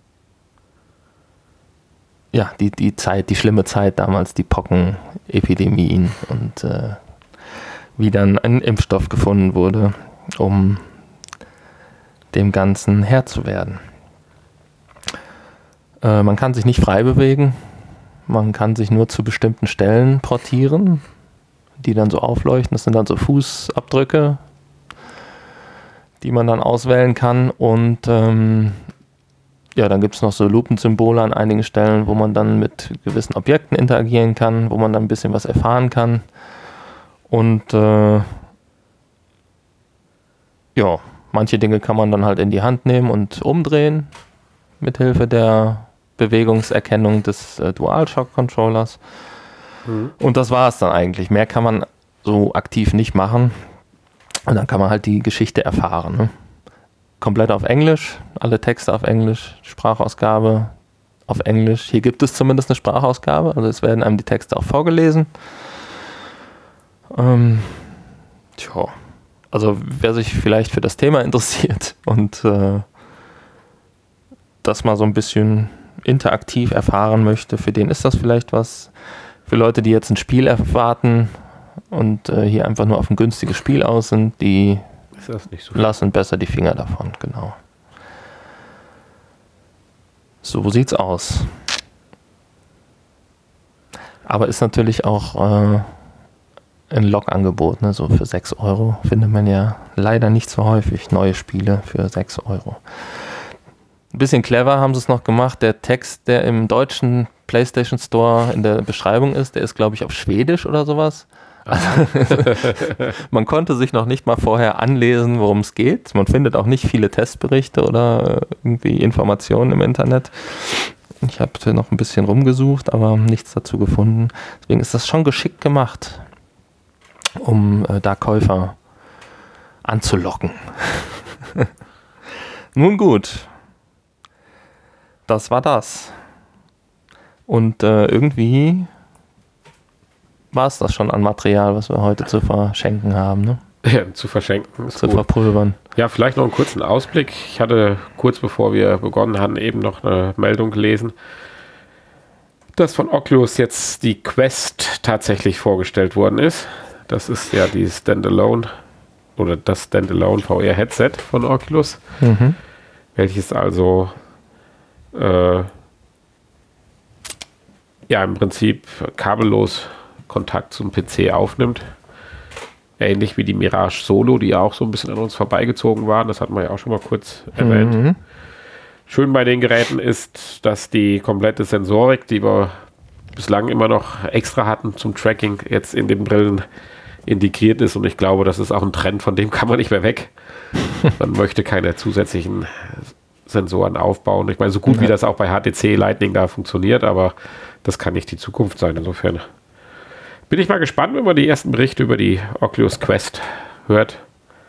ja, die, die Zeit, die schlimme Zeit damals, die Pockenepidemien, und äh, wie dann ein Impfstoff gefunden wurde, um dem Ganzen Herr zu werden. Äh, man kann sich nicht frei bewegen, man kann sich nur zu bestimmten Stellen portieren, die dann so aufleuchten. Das sind dann so Fußabdrücke, die man dann auswählen kann, und ähm, ja, dann gibt es noch so Lupensymbole an einigen Stellen, wo man dann mit gewissen Objekten interagieren kann, wo man dann ein bisschen was erfahren kann, und äh, ja, manche Dinge kann man dann halt in die Hand nehmen und umdrehen, mithilfe der Bewegungserkennung des äh, DualShock-Controllers. Mhm. Und das war es dann eigentlich. Mehr kann man so aktiv nicht machen. Und dann kann man halt die Geschichte erfahren. Ne? Komplett auf Englisch, alle Texte auf Englisch, Sprachausgabe auf Englisch. Hier gibt es zumindest eine Sprachausgabe, also es werden einem die Texte auch vorgelesen. Ähm, tja, also wer sich vielleicht für das Thema interessiert und äh, das mal so ein bisschen interaktiv erfahren möchte, für den ist das vielleicht was. Für Leute, die jetzt ein Spiel erwarten und äh, hier einfach nur auf ein günstiges Spiel aus sind, die ist das nicht so lassen besser die Finger davon, genau. So sieht's aus. Aber ist natürlich auch äh, ein Log-Angebot, ne? So für sechs Euro findet man ja leider nicht so häufig neue Spiele für sechs Euro. Ein bisschen clever haben sie es noch gemacht. Der Text, der im deutschen PlayStation Store in der Beschreibung ist, der ist, glaube ich, auf Schwedisch oder sowas. Also, man konnte sich noch nicht mal vorher anlesen, worum es geht. Man findet auch nicht viele Testberichte oder irgendwie Informationen im Internet. Ich habe noch ein bisschen rumgesucht, aber nichts dazu gefunden. Deswegen ist das schon geschickt gemacht, um äh, da Käufer anzulocken. Nun gut. Das war das. Und äh, irgendwie war es das schon an Material, was wir heute zu verschenken haben, ne? Ja, zu verschenken ist Zu gut. verpulvern. Ja, vielleicht noch einen kurzen Ausblick. Ich hatte kurz bevor wir begonnen hatten eben noch eine Meldung gelesen, dass von Oculus jetzt die Quest tatsächlich vorgestellt worden ist. Das ist ja die Standalone oder das Standalone V R-Headset von Oculus, Mhm. welches also äh, ja im Prinzip kabellos Kontakt zum P C aufnimmt. Ähnlich wie die Mirage Solo, die ja auch so ein bisschen an uns vorbeigezogen waren. Das hatten wir ja auch schon mal kurz erwähnt. Mhm. Schön bei den Geräten ist, dass die komplette Sensorik, die wir bislang immer noch extra hatten zum Tracking, jetzt in den Brillen integriert ist. Und ich glaube, das ist auch ein Trend, von dem kann man nicht mehr weg. Man möchte keine zusätzlichen Sensoren aufbauen. Ich meine, so gut ja. wie das auch bei H T C Lightning da funktioniert, aber das kann nicht die Zukunft sein. Insofern bin ich mal gespannt, wenn man die ersten Berichte über die Oculus Quest hört,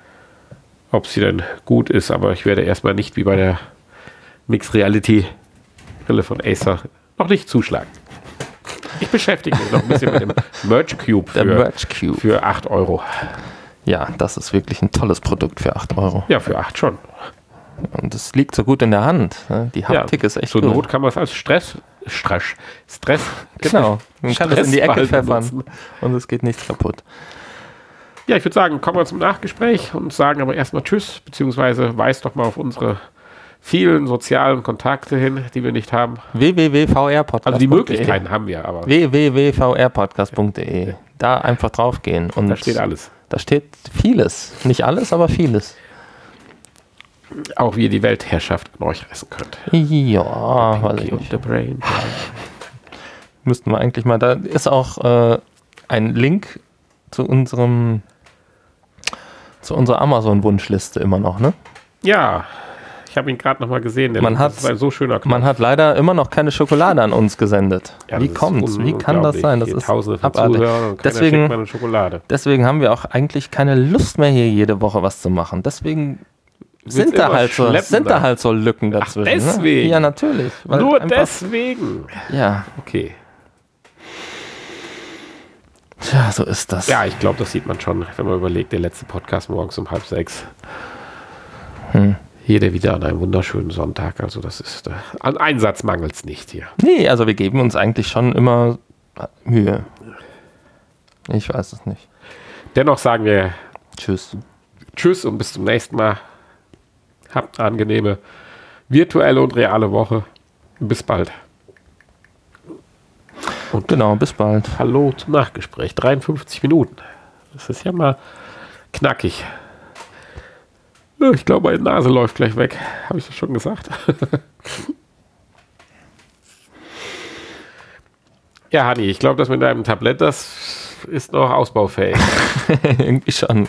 ob sie denn gut ist. Aber ich werde erstmal nicht wie bei der Mixed Reality Brille von Acer noch nicht zuschlagen. Ich beschäftige mich noch ein bisschen mit dem Merge Cube für, Merge Cube für acht Euro. Ja, das ist wirklich ein tolles Produkt für acht Euro. Ja, für acht schon. Und es liegt so gut in der Hand. Die Haptik ja, ist echt zur gut. Zur Not kann man es als Stress, Stress, Stress. Genau, man kann es in die Ecke pfeffern und es geht nichts kaputt. Ja, ich würde sagen, kommen wir zum Nachgespräch und sagen aber erstmal Tschüss, beziehungsweise weist doch mal auf unsere vielen sozialen Kontakte hin, die wir nicht haben. w w w punkt v r podcast punkt d e Also die Möglichkeiten haben wir, aber w w w punkt v r podcast punkt d e. Da einfach drauf gehen. Und da steht alles. Da steht vieles. Nicht alles, aber vieles. Auch wie ihr die Weltherrschaft an euch reißen könnt. Ja, weiß ich nicht. The Brain. Müssten wir eigentlich mal, da ist auch äh, ein Link zu unserem zu unserer Amazon-Wunschliste immer noch, ne? Ja, ich habe ihn gerade noch mal gesehen. Man das hat, ist ein so schöner Knopf. Man hat leider immer noch keine Schokolade an uns gesendet. Ja, Wie kommt's? Wie kann das sein? Das ist Tausende von abartig. Zuhörern und deswegen, schickt eine Schokolade. Deswegen haben wir auch eigentlich keine Lust mehr, hier jede Woche was zu machen. Deswegen sind da, halt so, sind da halt so Lücken dazwischen. Ach, deswegen? Ne? Ja, natürlich. Nur einfach, deswegen? Ja. Okay. Tja, so ist das. Ja, ich glaube, das sieht man schon, wenn man überlegt, der letzte Podcast morgens um halb sechs. Hm. Hier der wieder an einem wunderschönen Sonntag. Also das ist, äh, an Einsatz mangelt es nicht hier. Nee, also wir geben uns eigentlich schon immer Mühe. Ich weiß es nicht. Dennoch sagen wir Tschüss. Tschüss und bis zum nächsten Mal. Habt eine angenehme virtuelle und reale Woche. Bis bald. Und genau, bis bald. Hallo zum Nachgespräch. dreiundfünfzig Minuten. Das ist ja mal knackig. Ich glaube, meine Nase läuft gleich weg. Habe ich das schon gesagt? Ja, Hanni, ich glaube, das mit deinem Tablett, das ist noch ausbaufähig. Irgendwie schon.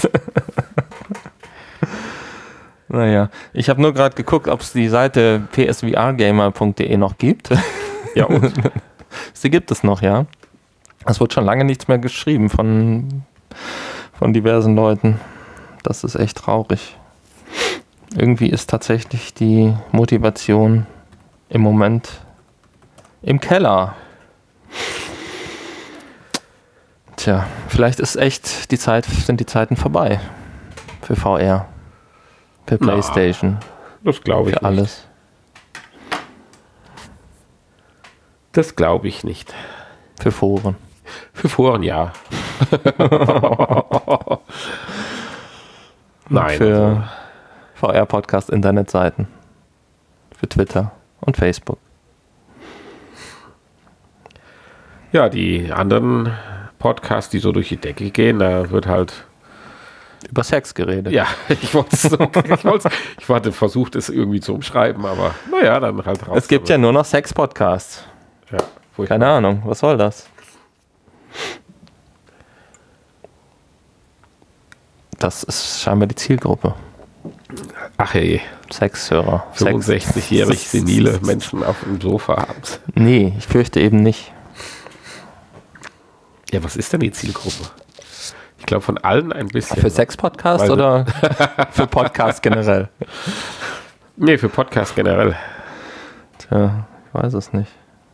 Naja, ich habe nur gerade geguckt, ob es die Seite p s v r gamer punkt d e noch gibt. Ja, und? Sie gibt es noch, ja. Es wird schon lange nichts mehr geschrieben von, von diversen Leuten. Das ist echt traurig. Irgendwie ist tatsächlich die Motivation im Moment im Keller. Tja, vielleicht ist echt die Zeit, sind die Zeiten vorbei für V R. Für PlayStation. Das glaube ich für alles. Das glaube ich nicht. Für Foren. Für Foren, ja. Nein. Für also. V R-Podcast-Internetseiten. Für Twitter und Facebook. Ja, die anderen Podcasts, die so durch die Decke gehen, da wird halt über Sex geredet. Ja, ich wollte es so, ich, ich hatte versucht, es irgendwie zu umschreiben, aber naja, dann halt raus. Es gibt ja nur noch Sex-Podcasts. Ja, keine Ahnung, was soll das? Das ist scheinbar die Zielgruppe. Ach hey. Sexhörer. fünfundsechzigjährig senile Menschen auf dem Sofa abends. Nee, ich fürchte eben nicht. Ja, was ist denn die Zielgruppe? Ich glaube von allen ein bisschen. Für Sex-Podcast oder für Podcast generell? Nee, für Podcast generell. Tja, ich weiß es nicht.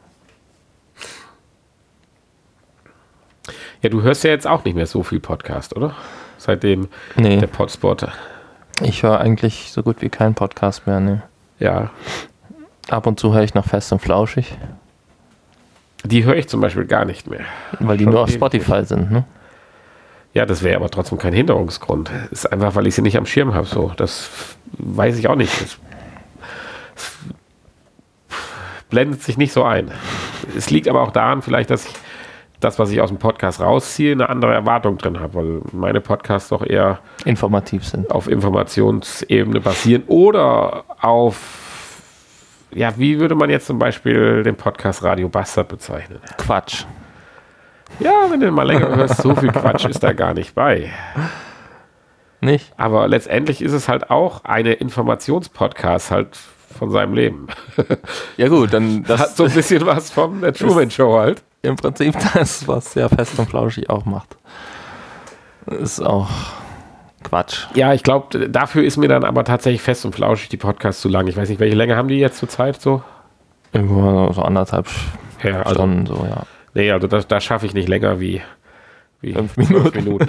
Ja, du hörst ja jetzt auch nicht mehr so viel Podcast, oder? Seitdem nee. der Podspot. Ich höre eigentlich so gut wie keinen Podcast mehr, ne. Ja. Ab und zu höre ich noch Fest und Flauschig. Die höre ich zum Beispiel gar nicht mehr. Weil die Schon nur auf Spotify nicht. sind, ne? Ja, das wäre aber trotzdem kein Hinderungsgrund. Das ist einfach, weil ich sie nicht am Schirm habe. So, das weiß ich auch nicht. Das, das blendet sich nicht so ein. Es liegt aber auch daran, vielleicht, dass ich das, was ich aus dem Podcast rausziehe, eine andere Erwartung drin habe, weil meine Podcasts doch eher informativ sind, auf Informationsebene basieren oder auf, ja, wie würde man jetzt zum Beispiel den Podcast Radio Bastard bezeichnen? Quatsch. Ja, wenn du mal länger hörst, so viel Quatsch ist da gar nicht bei. Nicht? Aber letztendlich ist es halt auch eine Informationspodcast halt von seinem Leben. Ja gut, dann das hat so ein bisschen was von der Truman Show halt. Im Prinzip das, was ja Fest und Flauschig auch macht. Ist auch Quatsch. Ja, ich glaube, dafür ist mir dann aber tatsächlich Fest und Flauschig die Podcasts zu lang. Ich weiß nicht, welche Länge haben die jetzt zur Zeit so? Irgendwo so anderthalb ja, also, Stunden, so, ja. Nee, also das, das schaffe ich nicht länger wie, wie fünf Minuten. Fünf Minuten.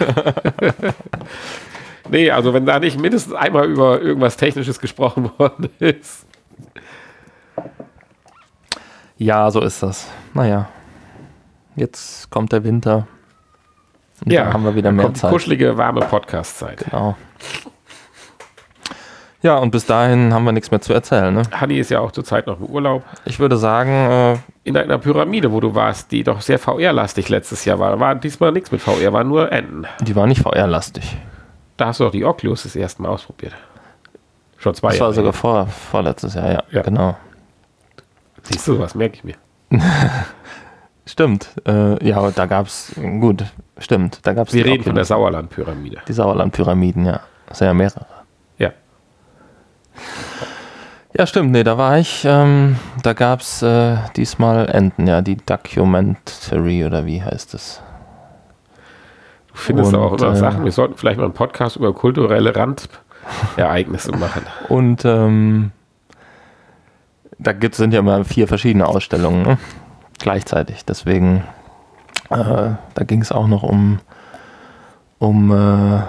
Nee, also wenn da nicht mindestens einmal über irgendwas Technisches gesprochen worden ist. Ja, so ist das. Naja. Jetzt kommt der Winter. Und ja, dann haben wir wieder mehr kommt Zeit. Die kuschelige, warme Podcast-Zeit. Genau. Ja, und bis dahin haben wir nichts mehr zu erzählen. Ne? Hanni ist ja auch zurzeit noch im Urlaub. Ich würde sagen... Äh, in einer Pyramide, wo du warst, die doch sehr V R-lastig letztes Jahr war. War diesmal nichts mit V R, war nur Enten. Die war nicht V R-lastig. Da hast du doch die Oculus das erste Mal ausprobiert. Schon zwei das Jahre. Das war sogar vor, vorletztes Jahr, ja, ja. Genau. Siehst du, was merke ich mir. Stimmt. Äh, ja, da gab es, gut, stimmt. Da gab's Wir reden Oculus. von der Sauerland-Pyramide. Die Sauerland-Pyramiden, ja. Das sind ja mehrere. Ja. Ja, stimmt, nee, da war ich. Ähm, da gab es äh, diesmal Enten, ja, die Documentary oder wie heißt es? Du findest und, auch immer äh, Sachen. Wir sollten vielleicht mal einen Podcast über kulturelle Randereignisse machen. Und ähm, da gibt, sind ja immer vier verschiedene Ausstellungen, ne? Gleichzeitig. Deswegen, äh, da ging es auch noch um, um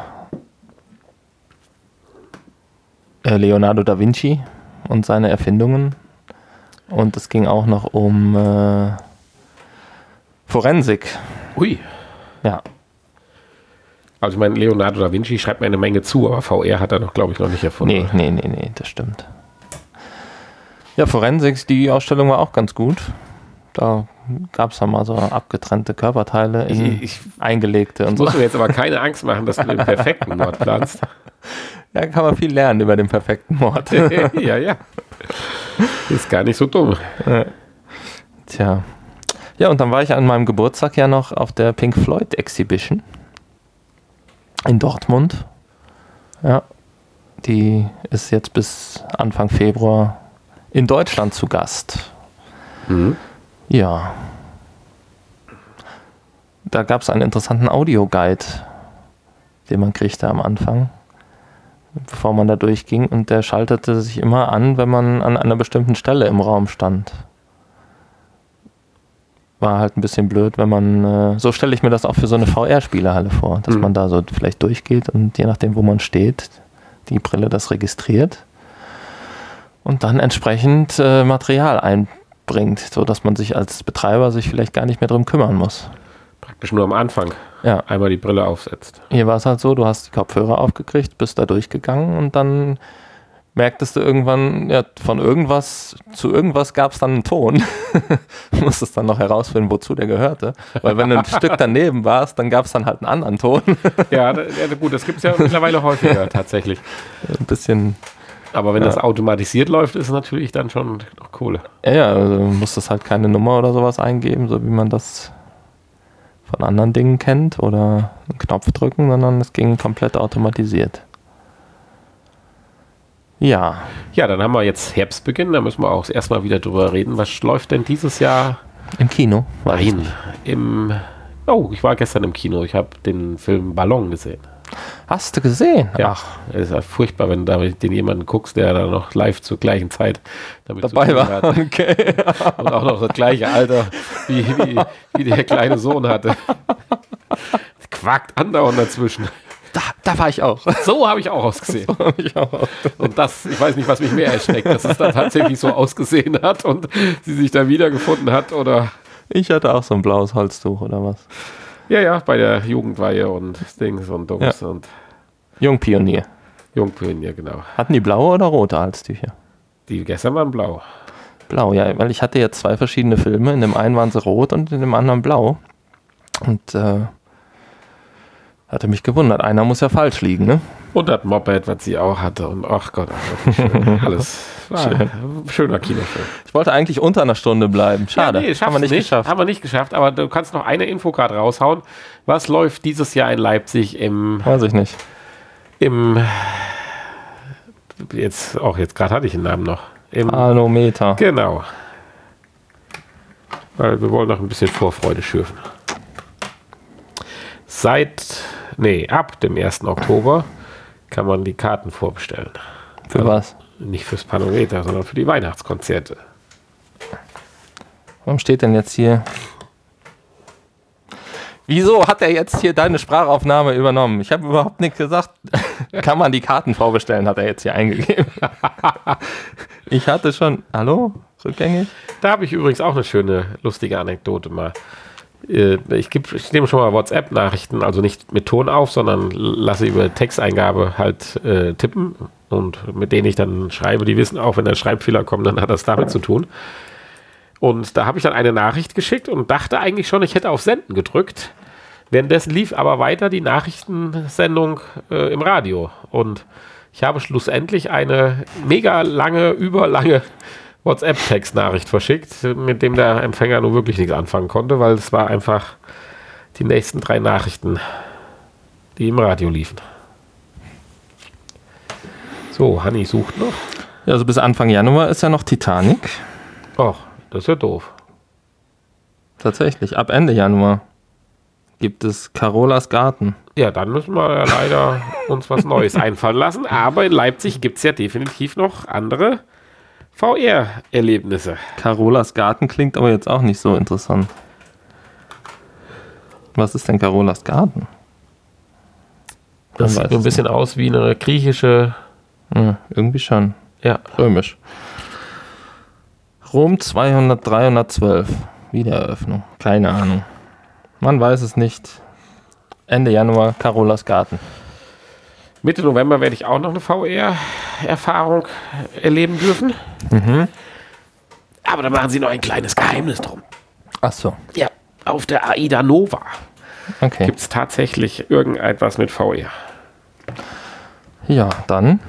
äh, Leonardo da Vinci und seine Erfindungen. Und es ging auch noch um äh, Forensik. Ui. Ja. Also ich meine, Leonardo da Vinci schreibt mir eine Menge zu, aber V R hat er noch, glaube ich, noch nicht erfunden. Nee, nee, nee, nee, das stimmt. Ja, Forensik, die Ausstellung war auch ganz gut. Da gab es ja mal so abgetrennte Körperteile in ich, ich, eingelegte und ich so. Musst du jetzt aber keine Angst machen, dass du den perfekten Mord planst. Ja, kann man viel lernen über den perfekten Mord. Ja, ja. Ist gar nicht so dumm. Tja. Ja, und dann war ich an meinem Geburtstag ja noch auf der Pink Floyd Exhibition in Dortmund. Ja. Die ist jetzt bis Anfang Februar in Deutschland zu Gast. Mhm. Ja. Da gab es einen interessanten Audioguide, den man kriegte am Anfang, bevor man da durchging, und der schaltete sich immer an, wenn man an einer bestimmten Stelle im Raum stand. War halt ein bisschen blöd, wenn man, äh, so stelle ich mir das auch für so eine V R-Spielehalle vor, dass mhm. man da so vielleicht durchgeht und je nachdem, wo man steht, die Brille das registriert und dann entsprechend äh, Material bringt, sodass man sich als Betreiber sich vielleicht gar nicht mehr drum kümmern muss. Praktisch nur am Anfang Ja. einmal die Brille aufsetzt. Hier war es halt so, du hast die Kopfhörer aufgekriegt, bist da durchgegangen und dann merktest du irgendwann, ja, von irgendwas zu irgendwas gab es dann einen Ton. Du musstest dann noch herausfinden, wozu der gehörte. Weil wenn du ein Stück daneben warst, dann gab es dann halt einen anderen Ton. Ja, da, ja gut, das gibt es ja mittlerweile häufiger tatsächlich. Ein bisschen. Aber wenn Ja. das automatisiert läuft, ist es natürlich dann schon noch Kohle. Ja, ja, also du musstest halt keine Nummer oder sowas eingeben, so wie man das von anderen Dingen kennt oder einen Knopf drücken, sondern es ging komplett automatisiert. Ja, Ja, dann haben wir jetzt Herbstbeginn, da müssen wir auch erstmal wieder drüber reden. Was läuft denn dieses Jahr? im Kino. Weiß ich Nein, nicht. im... Oh, ich war gestern im Kino, ich habe den Film Ballon gesehen. Hast du gesehen? Ja, Ach, es ist ja furchtbar, wenn du da den jemanden guckst, der da noch live zur gleichen Zeit damit dabei zu tun war. hat. Okay. Und auch noch das gleiche Alter, wie, wie, wie der kleine Sohn hatte. Quackt andauernd dazwischen. Da, da war ich auch. So habe ich auch ausgesehen. Hab ich auch. Und das, ich weiß nicht, was mich mehr erschreckt, dass es dann tatsächlich so ausgesehen hat und sie sich da wiedergefunden hat oder... Ich hatte auch so ein blaues Holztuch oder was. Ja, ja, bei der Jugendweihe und Dings und Dums und Jungpionier. Jungpionier, genau. Hatten die blaue oder rote Halstücher? Die gestern waren blau. Blau, ja, weil ich hatte jetzt zwei verschiedene Filme. In dem einen waren sie rot und in dem anderen blau. Und äh, hatte mich gewundert. Einer muss ja falsch liegen, ne? Und das Moped, was sie auch hatte. Und ach Gott, ach, schön. Alles war Schön. ein schöner Kinofilm. Ich wollte eigentlich unter einer Stunde bleiben. Schade. Ja, nee, haben wir nicht, geschafft. Haben wir nicht geschafft, aber du kannst noch eine Infocard raushauen. Was läuft dieses Jahr in Leipzig im, Weiß ich nicht. im jetzt, auch jetzt gerade hatte ich den Namen noch. Im, Manometer. Genau. Weil wir wollen noch ein bisschen Vorfreude schürfen. Seit, nee, ab dem ersten Oktober kann man die Karten vorbestellen. Für was? Nicht fürs Panometer, sondern für die Weihnachtskonzerte. Warum steht denn jetzt hier? Wieso hat er jetzt hier deine Sprachaufnahme übernommen? Ich habe überhaupt nichts gesagt. Kann man die Karten vorbestellen, hat er jetzt hier eingegeben. Ich hatte schon... Hallo? Rückgängig? Da habe ich übrigens auch eine schöne, lustige Anekdote mal. Äh, Ich, geb, ich nehme schon mal WhatsApp-Nachrichten, also nicht mit Ton auf, sondern lasse über Texteingabe halt äh, tippen. Und mit denen ich dann schreibe, die wissen auch, wenn der Schreibfehler kommt, dann hat das damit zu tun. Und da habe ich dann eine Nachricht geschickt und dachte eigentlich schon, ich hätte auf Senden gedrückt. Währenddessen lief aber weiter die Nachrichtensendung äh, im Radio. Und ich habe schlussendlich eine mega lange, überlange WhatsApp-Textnachricht verschickt, mit dem der Empfänger nur wirklich nichts anfangen konnte, weil es war einfach die nächsten drei Nachrichten, die im Radio liefen. So, Hanni sucht noch. Ja, also bis Anfang Januar ist ja noch Titanic. Och, das ist ja doof. Tatsächlich, ab Ende Januar gibt es Carolas Garten. Ja, dann müssen wir ja leider uns was Neues einfallen lassen. Aber in Leipzig gibt es ja definitiv noch andere V R-Erlebnisse. Carolas Garten klingt aber jetzt auch nicht so interessant. Was ist denn Carolas Garten? Das Man sieht weiß so ein es bisschen aus wie eine griechische... Ja, irgendwie schon. Ja, Römisch. Rom zweihundert, dreihundertzwölf. Wiedereröffnung. Keine Ahnung. Man weiß es nicht. Ende Januar, Carolas Garten. Mitte November werde ich auch noch eine V R-Erfahrung erleben dürfen. Mhm. Aber da machen sie noch ein kleines Geheimnis drum. Ach so. Ja, auf der AIDA Nova Okay. gibt es tatsächlich irgendetwas mit V R. Ja, dann.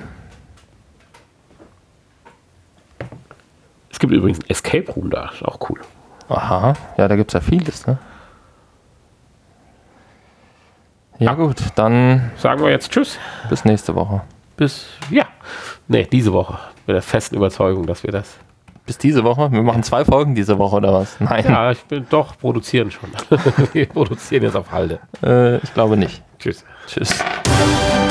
Es gibt übrigens ein Escape Room da, ist auch cool. Aha. Ja, da gibt es ja vieles, ne? Ja, gut. Dann Sagen wir jetzt Tschüss. bis nächste Woche. Bis, ja, nee, diese Woche. Mit der festen Überzeugung, dass wir das... Bis diese Woche? Wir machen zwei Folgen diese Woche oder was? Nein. Ja, ich bin doch produzieren schon. Wir produzieren jetzt auf Halde. Äh, ich glaube nicht. Tschüss. Tschüss.